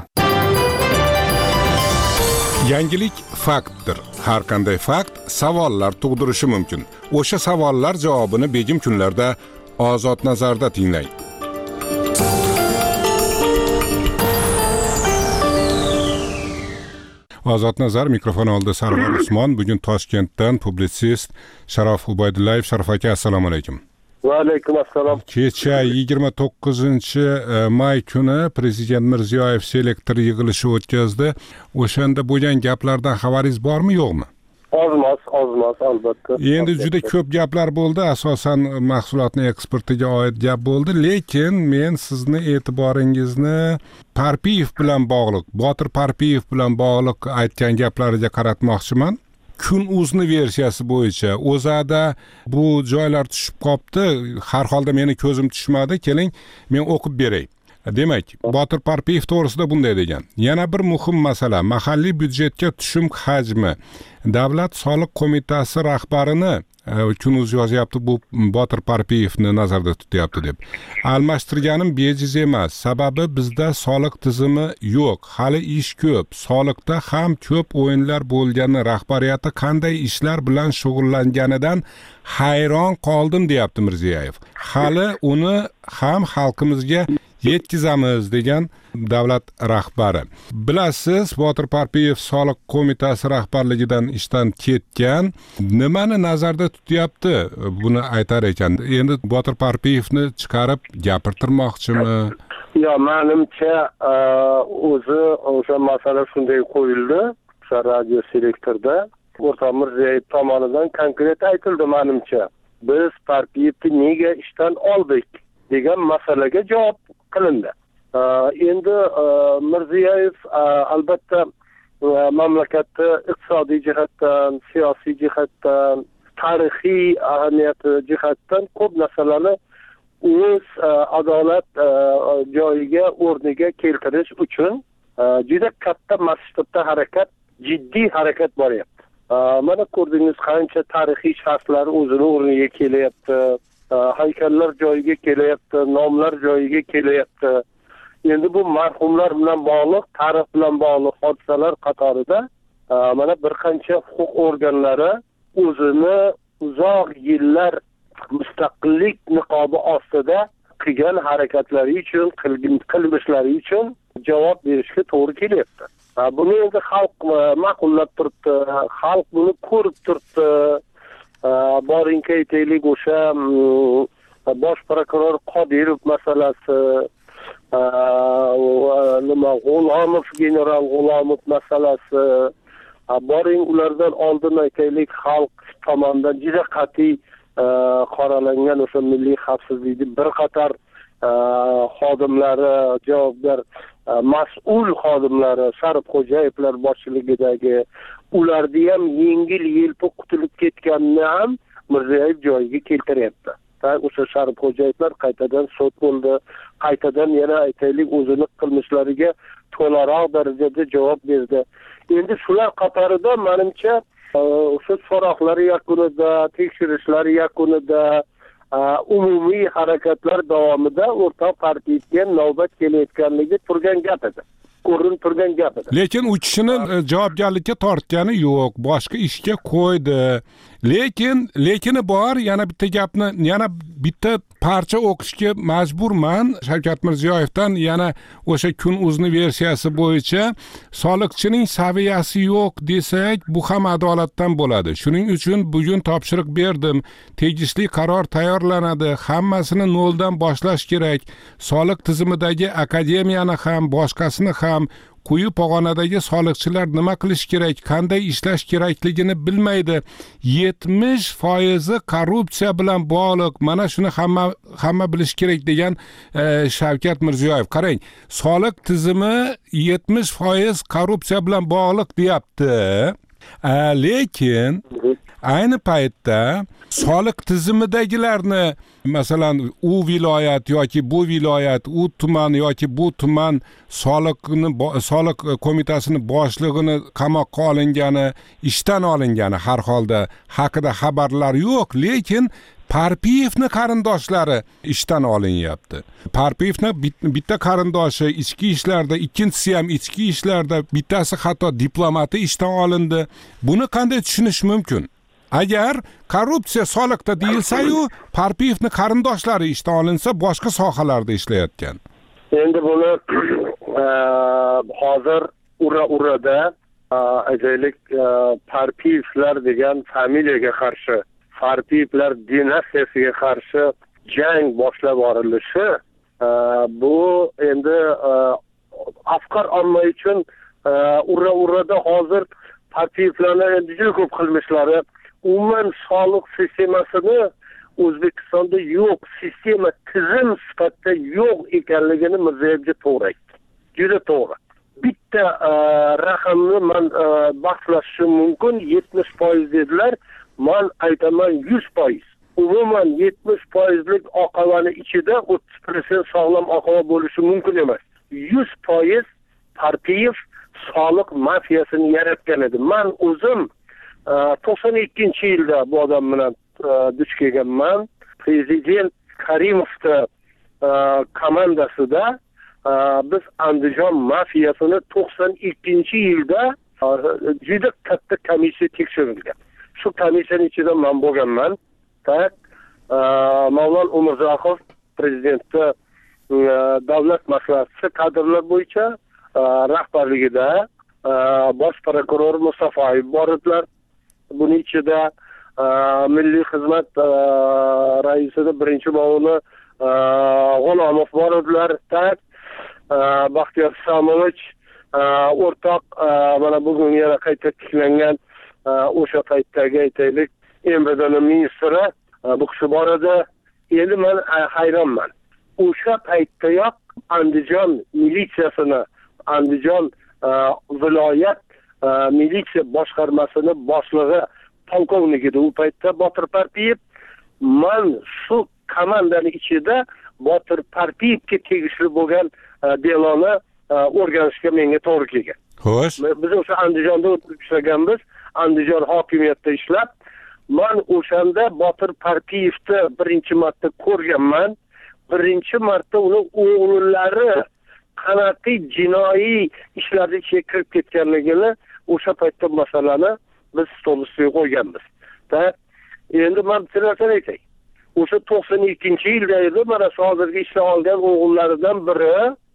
Speaker 14: Yangilik faktdir. Har qanday fakt savollar tug'dirishi mumkin. O'sha savollar javobini begim kunlarda Ozod nazarda tinglang. Ozod nazar mikrofon oldi Sarvar Usmon. Bugun Toshkentdan publitsist Sharof Ubaydullayev. Sharof aka, assalomu alaykum.
Speaker 2: Va alaykum assalom.
Speaker 14: Kecha yigirma to'qqizinchi may kuni Prezident Mirziyoyev selektor yig'ilishi o'tkazdi. O'shanda bo'lgan gaplardan xabaringiz bormi, yo'qmi?
Speaker 2: ozmas ozmas albatta.
Speaker 14: Endi juda ko'p gaplar bo'ldi, asosan mahsulotni eksportiga oid gap bo'ldi, lekin men sizni e'tiboringizni Parpiyev bilan bog'liq, Botir Parpiyev bilan bog'liq aytgan gaplariga qaratmoqchiman. Kun.uz'ni versiyasi bo'yicha o'zada bu joylar tushib qopti, har holda meni ko'zim tushmadi, keling men o'qib beray. Demak, Botir Parpiyev to'g'risida bunday degan. Yana bir muhim masala, mahalliy byudjetga tushum hajmi. Davlat soliq qo'mitasi rahbarini Kun.uz yozyapti, bu Botir Parpiyevni nazarda tutyapti deb. Almashtirganim bejiz emas, sababi bizda soliq tizimi yo'q, hali ish ko'p. Soliqda ham ko'p o'yinlar bo'lgani, rahbariyati qanday ishlar bilan shug'ullanganidan hayron qoldim, deyapti Mirziyoyev. Hali uni ham xalqimizga yetkazamiz degan davlat rahbari. Bilasiz, Botir Parpiyev soliq qo'mitasi rahbarligidan ishdan ketgan. Nimani nazarda tutyapti? Buni aytar ekan. Endi Botir Parpiyevni chiqarib gapirtirmoqchimi?
Speaker 2: Yo, menimcha o'zi o'sha masala shunday qo'yildi, o'sha radio selektorda O'rta Mirziyoyev tomonidan konkret aytildi menimcha. Biz Parpiyevni nega ishdan oldik degan masalaga javob qilindi. Endi Mirziyoyev albatta mamlakatda iqtisodiy jihatdan, siyosiy jihatdan, tarixiy ahamiyati jihatdan ko'p narsalarni o'z adolat joyiga, o'rniga keltirish uchun juda katta masshtabda harakat, jiddiy harakat bo'lyapti. Mana ko'rdingiz, qancha tarixiy shaxslar o'zini o'rniga kelyapti. Haykallar joyiga kelyapti, nomlar joyiga kelyapti. Endi bu marhumlar bilan bog'liq, tarix bilan bog'liq hodisalar qatorida mana bir qancha huquq organlari o'zini uzoq yillar mustaqillik niqobi ostida qilgan harakatlari uchun, qilmishlari uchun javob berishga to'g'ri kelyapti. Buni endi xalq ma'qullab turibdi, xalq buni ko'rib turibdi. Borinki aytaylik, o'sha bosh prokuror Qodirov masalasi, nima G'ulomov, general G'ulomov masalasi, boring ulardan oldin aytaylik, xalq tomonidan juda qat'iy qoralangan o'sha milliy xavfsizlikning bir qator xodimlari, javobgar mas'ul xodimlari, Sharif Xo'jayevlar boshchiligidagi, ularni ham yengil-yelpi qutulib ketganini ham Mirziyoyev joyiga keltiryapti. O'sha Sharif Xo'jayevlar qaytadan sud bo'ldi, qaytadan yana aytaylik o'zini qilmishlariga to'laroq darajada javob berdi. Endi shular qatorida menimcha o'sha so'roqlar yakunida, tekshirishlar yakunida, umumiy harakatlar davomida O'rta Partiyga navbat kelayotganligi turgan gap edi. Ko'rinib turgan gap edi.
Speaker 14: Lekin u kishini javobgarlikka tortgani yo'q, boshqa ishga qo'ydi. Lekin lekini bor, yana bitta gapni, yana bitta parcha o'qishga majburman. Shavkat Mirziyoyevdan yana o'sha Kun.uz'ni versiyasi bo'yicha soliqchining saviyasi yo'q desak, bu ham adolatdan bo'ladi. Shuning uchun bugun topshiriq berdim. Tegishli qaror tayyorlanadi. Hammasini noldan boshlash kerak. Soliq tizimidagi akademiyani ham, boshqasini ham, quyi pog'onadagi soliqchilar nima qilish kerak, qanday ishlash kerakligini bilmaydi. yetmish foizi korrupsiya bilan bog'liq. Mana shuni hamma hamma bilish kerak degan e, Shavkat Mirziyoyev. Qarang, soliq tizimi yetmish foiz korrupsiya bilan bog'liq deyapti. E, lekin ayni paytda soliq tizimidagilarni, masalan, u viloyat yoki bu viloyat, u tuman yoki bu tuman soliqni soliq qo'mitasini boshlig'ini qamoqqa olingani, ishdan olingani har holda haqida xabarlar yo'q, lekin Parpiyevni qarindoshlari ishdan olinyapti. Parpiyevni bitta qarindoshi ichki ishlarda, ikkinchisi ham ichki ishlarda, bittasi hatto diplomati ishdan olindi. Buni qanday tushunish mumkin? Agar korrupsiya soliqda deyilsa-yu, Parpiyevni qarindoshlari ishdan olinsa, boshqa sohalarda ishlayotgan.
Speaker 2: Endi buni hozir ura-urada aytaylik, Parpiyevlar degan familiyaga qarshi, Parpiyevlar dinastiyasiga qarshi jang boshlab borilishi, bu endi afkor omma uchun ura-urada hozir Partiylarning juda ko'p qilmishlari, umuman soliq sistemasini O'zbekistonda yo'q, sistema tizim sifatida yo'q ekanligini Mirzayevga to'g'ri aytdi. Juda to'g'ri. Bitta raqamni men bahslashim mumkin, yetmish foiz dedilar. Men aytaman yuz foiz. Umuman yetmish foizlik oqavani ichida o'ttiz foiz sog'lom oqava bo'lishi mumkin emas. yuz foiz Partiyev soliq mafiyasini yaratgan edi. Men o'zim to'qson ikkinchi yilda bu odam bilan duch kelganman. Prezident Karimovning komandasida biz Andijon mafiyasini to'qson ikkinchi yilda juda katta komissiya tekshirilgan. Shu komissiyaning ichida men bo'lganman. Tak, Mavlon Umurzoqov prezidentni davlat maslahatchisi kadrlar bo'yicha rahbarligida bosh prokuror Mustafoyev bor edilar. Buning ichida milliy xizmat raisini birinchi o'g'li G'ulomov bor edilar. Tak, Baxtiyor Samovich o'rtoq mana bugun yana qayta tiklangan o'sha paytdagi aytaylik M V D ministri bu kishi bor edi. Endi men hayronman. O'sha paytdayoq Andijon militsiyasini, Andijon viloyat militsiya boshqarmasini boshlig'i polkovnik edi u paytda Botir Parpiyev. Men shu komandaning ichida Botir Parpiyevga tegishli bo'lgan deloni o'rganishga menga to'g'ri kelgan.
Speaker 14: Xo'sh.
Speaker 2: Biz o'sha Andijonda ishlaganmiz, Andijon hokimiyatida ishlab, men o'shanda Botir Parpiyevni birinchi marta ko'rganman. Birinchi marta uning o'g'illari qanaqa jinoiy ishlarga kirib ketganligini o'sha paytda masalani biz stol ustiga qo'yganmiz. Endi men sizlarga aytay. O'sha to'qson ikkinchi yilda edi, mana hozirgi ishga olgan o'g'illaridan biri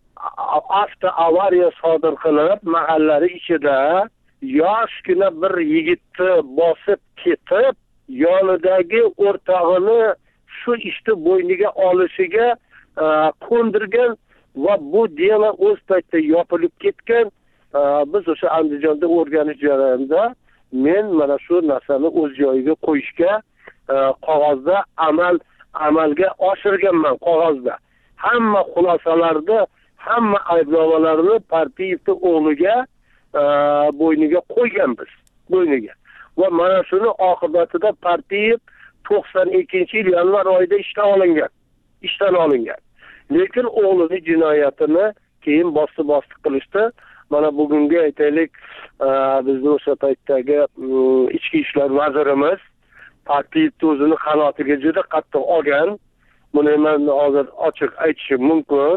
Speaker 2: avto avariya sodir qilib, mahallari ichida yoshgina bir yigitni bosib ketib, yonidagi o'rtog'ini shu ishni bo'yniga olishiga ko'ndirgan va bu delo o'z paytida yopilib ketgan. Biz o'sha Andijonda o'rganish jarayonida men mana shu narsani o'z joyiga qo'yishga qog'ozda amal amalga oshirganman qog'ozda. Hamma xulosalarni, hamma ayblomalarni Parpiyevning o'g'liga bo'yniga qo'yganmiz, bo'yniga. Va mana shuni oqibatida Parpiyev to'qson ikkinchi yil yanvar oyida ishdan olingan. Ishdan olingan. Lekin o'g'lini jinoyatini keyin bosib-bosib qilishdi. Mana bugungi aytaylik, bizning o'sha paytdagi ichki ishlar vazirimiz Parpiyevni o'zini qanotiga juda qattiq olgan. Buni men hozir ochiq aytishim mumkin.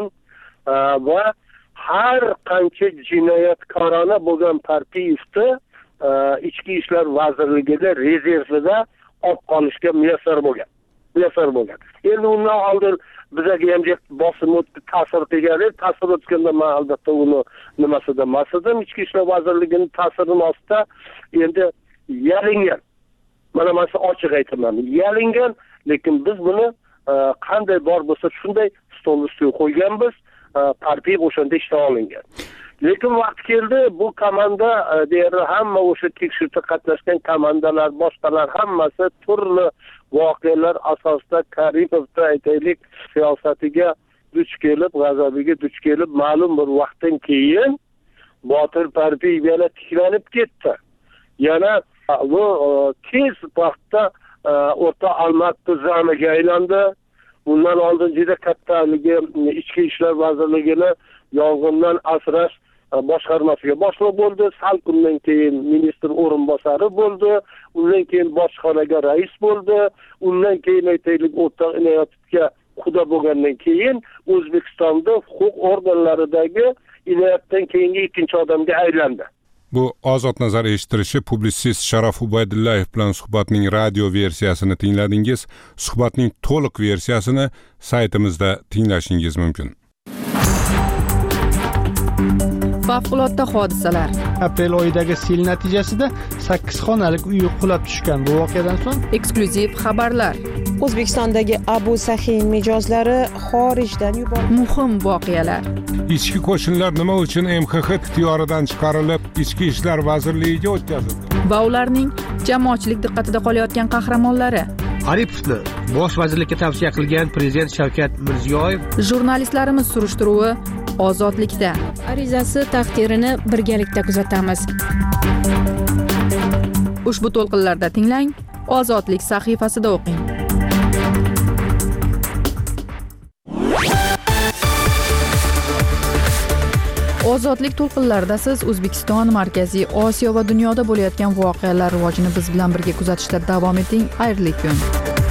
Speaker 2: Va har qancha jinoyatkorona bo'lgan Parpiyevni ichki ishlar vazirligida rezervida olib qolishga muyassar bo'lgan. Muyassar bo'lgan. Endi undan oldin bizga ham bosim o'tdi, ta'sir tegadi. Ta'sir o'tganda men albatta uni nimasida emasdim. Ichki ishlar vazirligining ta'sirining ostida endi yalingan. Mana men siz ochiq aytaman. Yalingan, lekin biz buni qanday bor bo'lsa shunday stol ustiga qo'yganmiz. Parpiyev o'shanda ishdan olingan. Lekin vaqt keldi, bu komanda deyarli hamma o'sha tekshiruvda qatnashgan komandalar, boshqalar hammasi turli voqealar asosida Karimovda aytaylik siyosatiga duch kelib, g'azabiga duch kelib, ma'lum bir vaqtdan keyin Botir Parpiyev yana tiklanib ketdi. Yana bu tez vaqtda o'rta Almatni zamiga aylandi. Bundan oldin juda kattaligi ichki ishlar vazirligini yong'indan asrash boshqarmasiga boshliq bo'ldi. Sal kundan keyin ministr o'rinbosari bo'ldi. Undan keyin boshqarmaga rais bo'ldi. Undan keyin aytaylik o'rtoq Inoyatovga xudo bo'lgandan keyin O'zbekistonda huquq organlaridagi Inoyatdan keyingi ikkinchi odamga aylandi.
Speaker 14: Bu Ozod nazar eshittirishi publitsist Sharof Ubaydullayev bilan suhbatning radio versiyasini tingladingiz. Suhbatning to'liq versiyasini saytimizda tinglashingiz mumkin.
Speaker 4: Favqulodda hodisalar.
Speaker 1: Aprel oyidagi sel natijasida sakkiz xonalik uy qulab tushgan. Bu voqeadan so'ng
Speaker 4: eksklyuziv xabarlar.
Speaker 13: O'zbekistondagi Abu Sahiy mijozlari xorijdan yuborildi.
Speaker 4: Muhim voqealar.
Speaker 14: Ichki qo'shinlar nima uchun M X X ixtiyoridan chiqarilib, Ichki ishlar vazirligiga o'tkazildi?
Speaker 4: Va ularning jamoatchilik diqqatida qolayotgan qahramonlari.
Speaker 8: Aripovni bosh vazirlikka tavsiya qilgan prezident Shavkat Mirziyoyev.
Speaker 4: Jurnalistlarimiz surishtiruvi ozodlikda.
Speaker 1: Arizasi taqdirini birgalikda kuzatamiz.
Speaker 4: Ushbu to'lqinlarda tinglang, Ozodlik sahifasida o'qing. Ozodlik to'lqinlarida siz O'zbekiston, Markaziy Osiyo va dunyoda bo'layotgan voqealar rivojini biz bilan birga kuzatishda davom eting. Xayrli kun.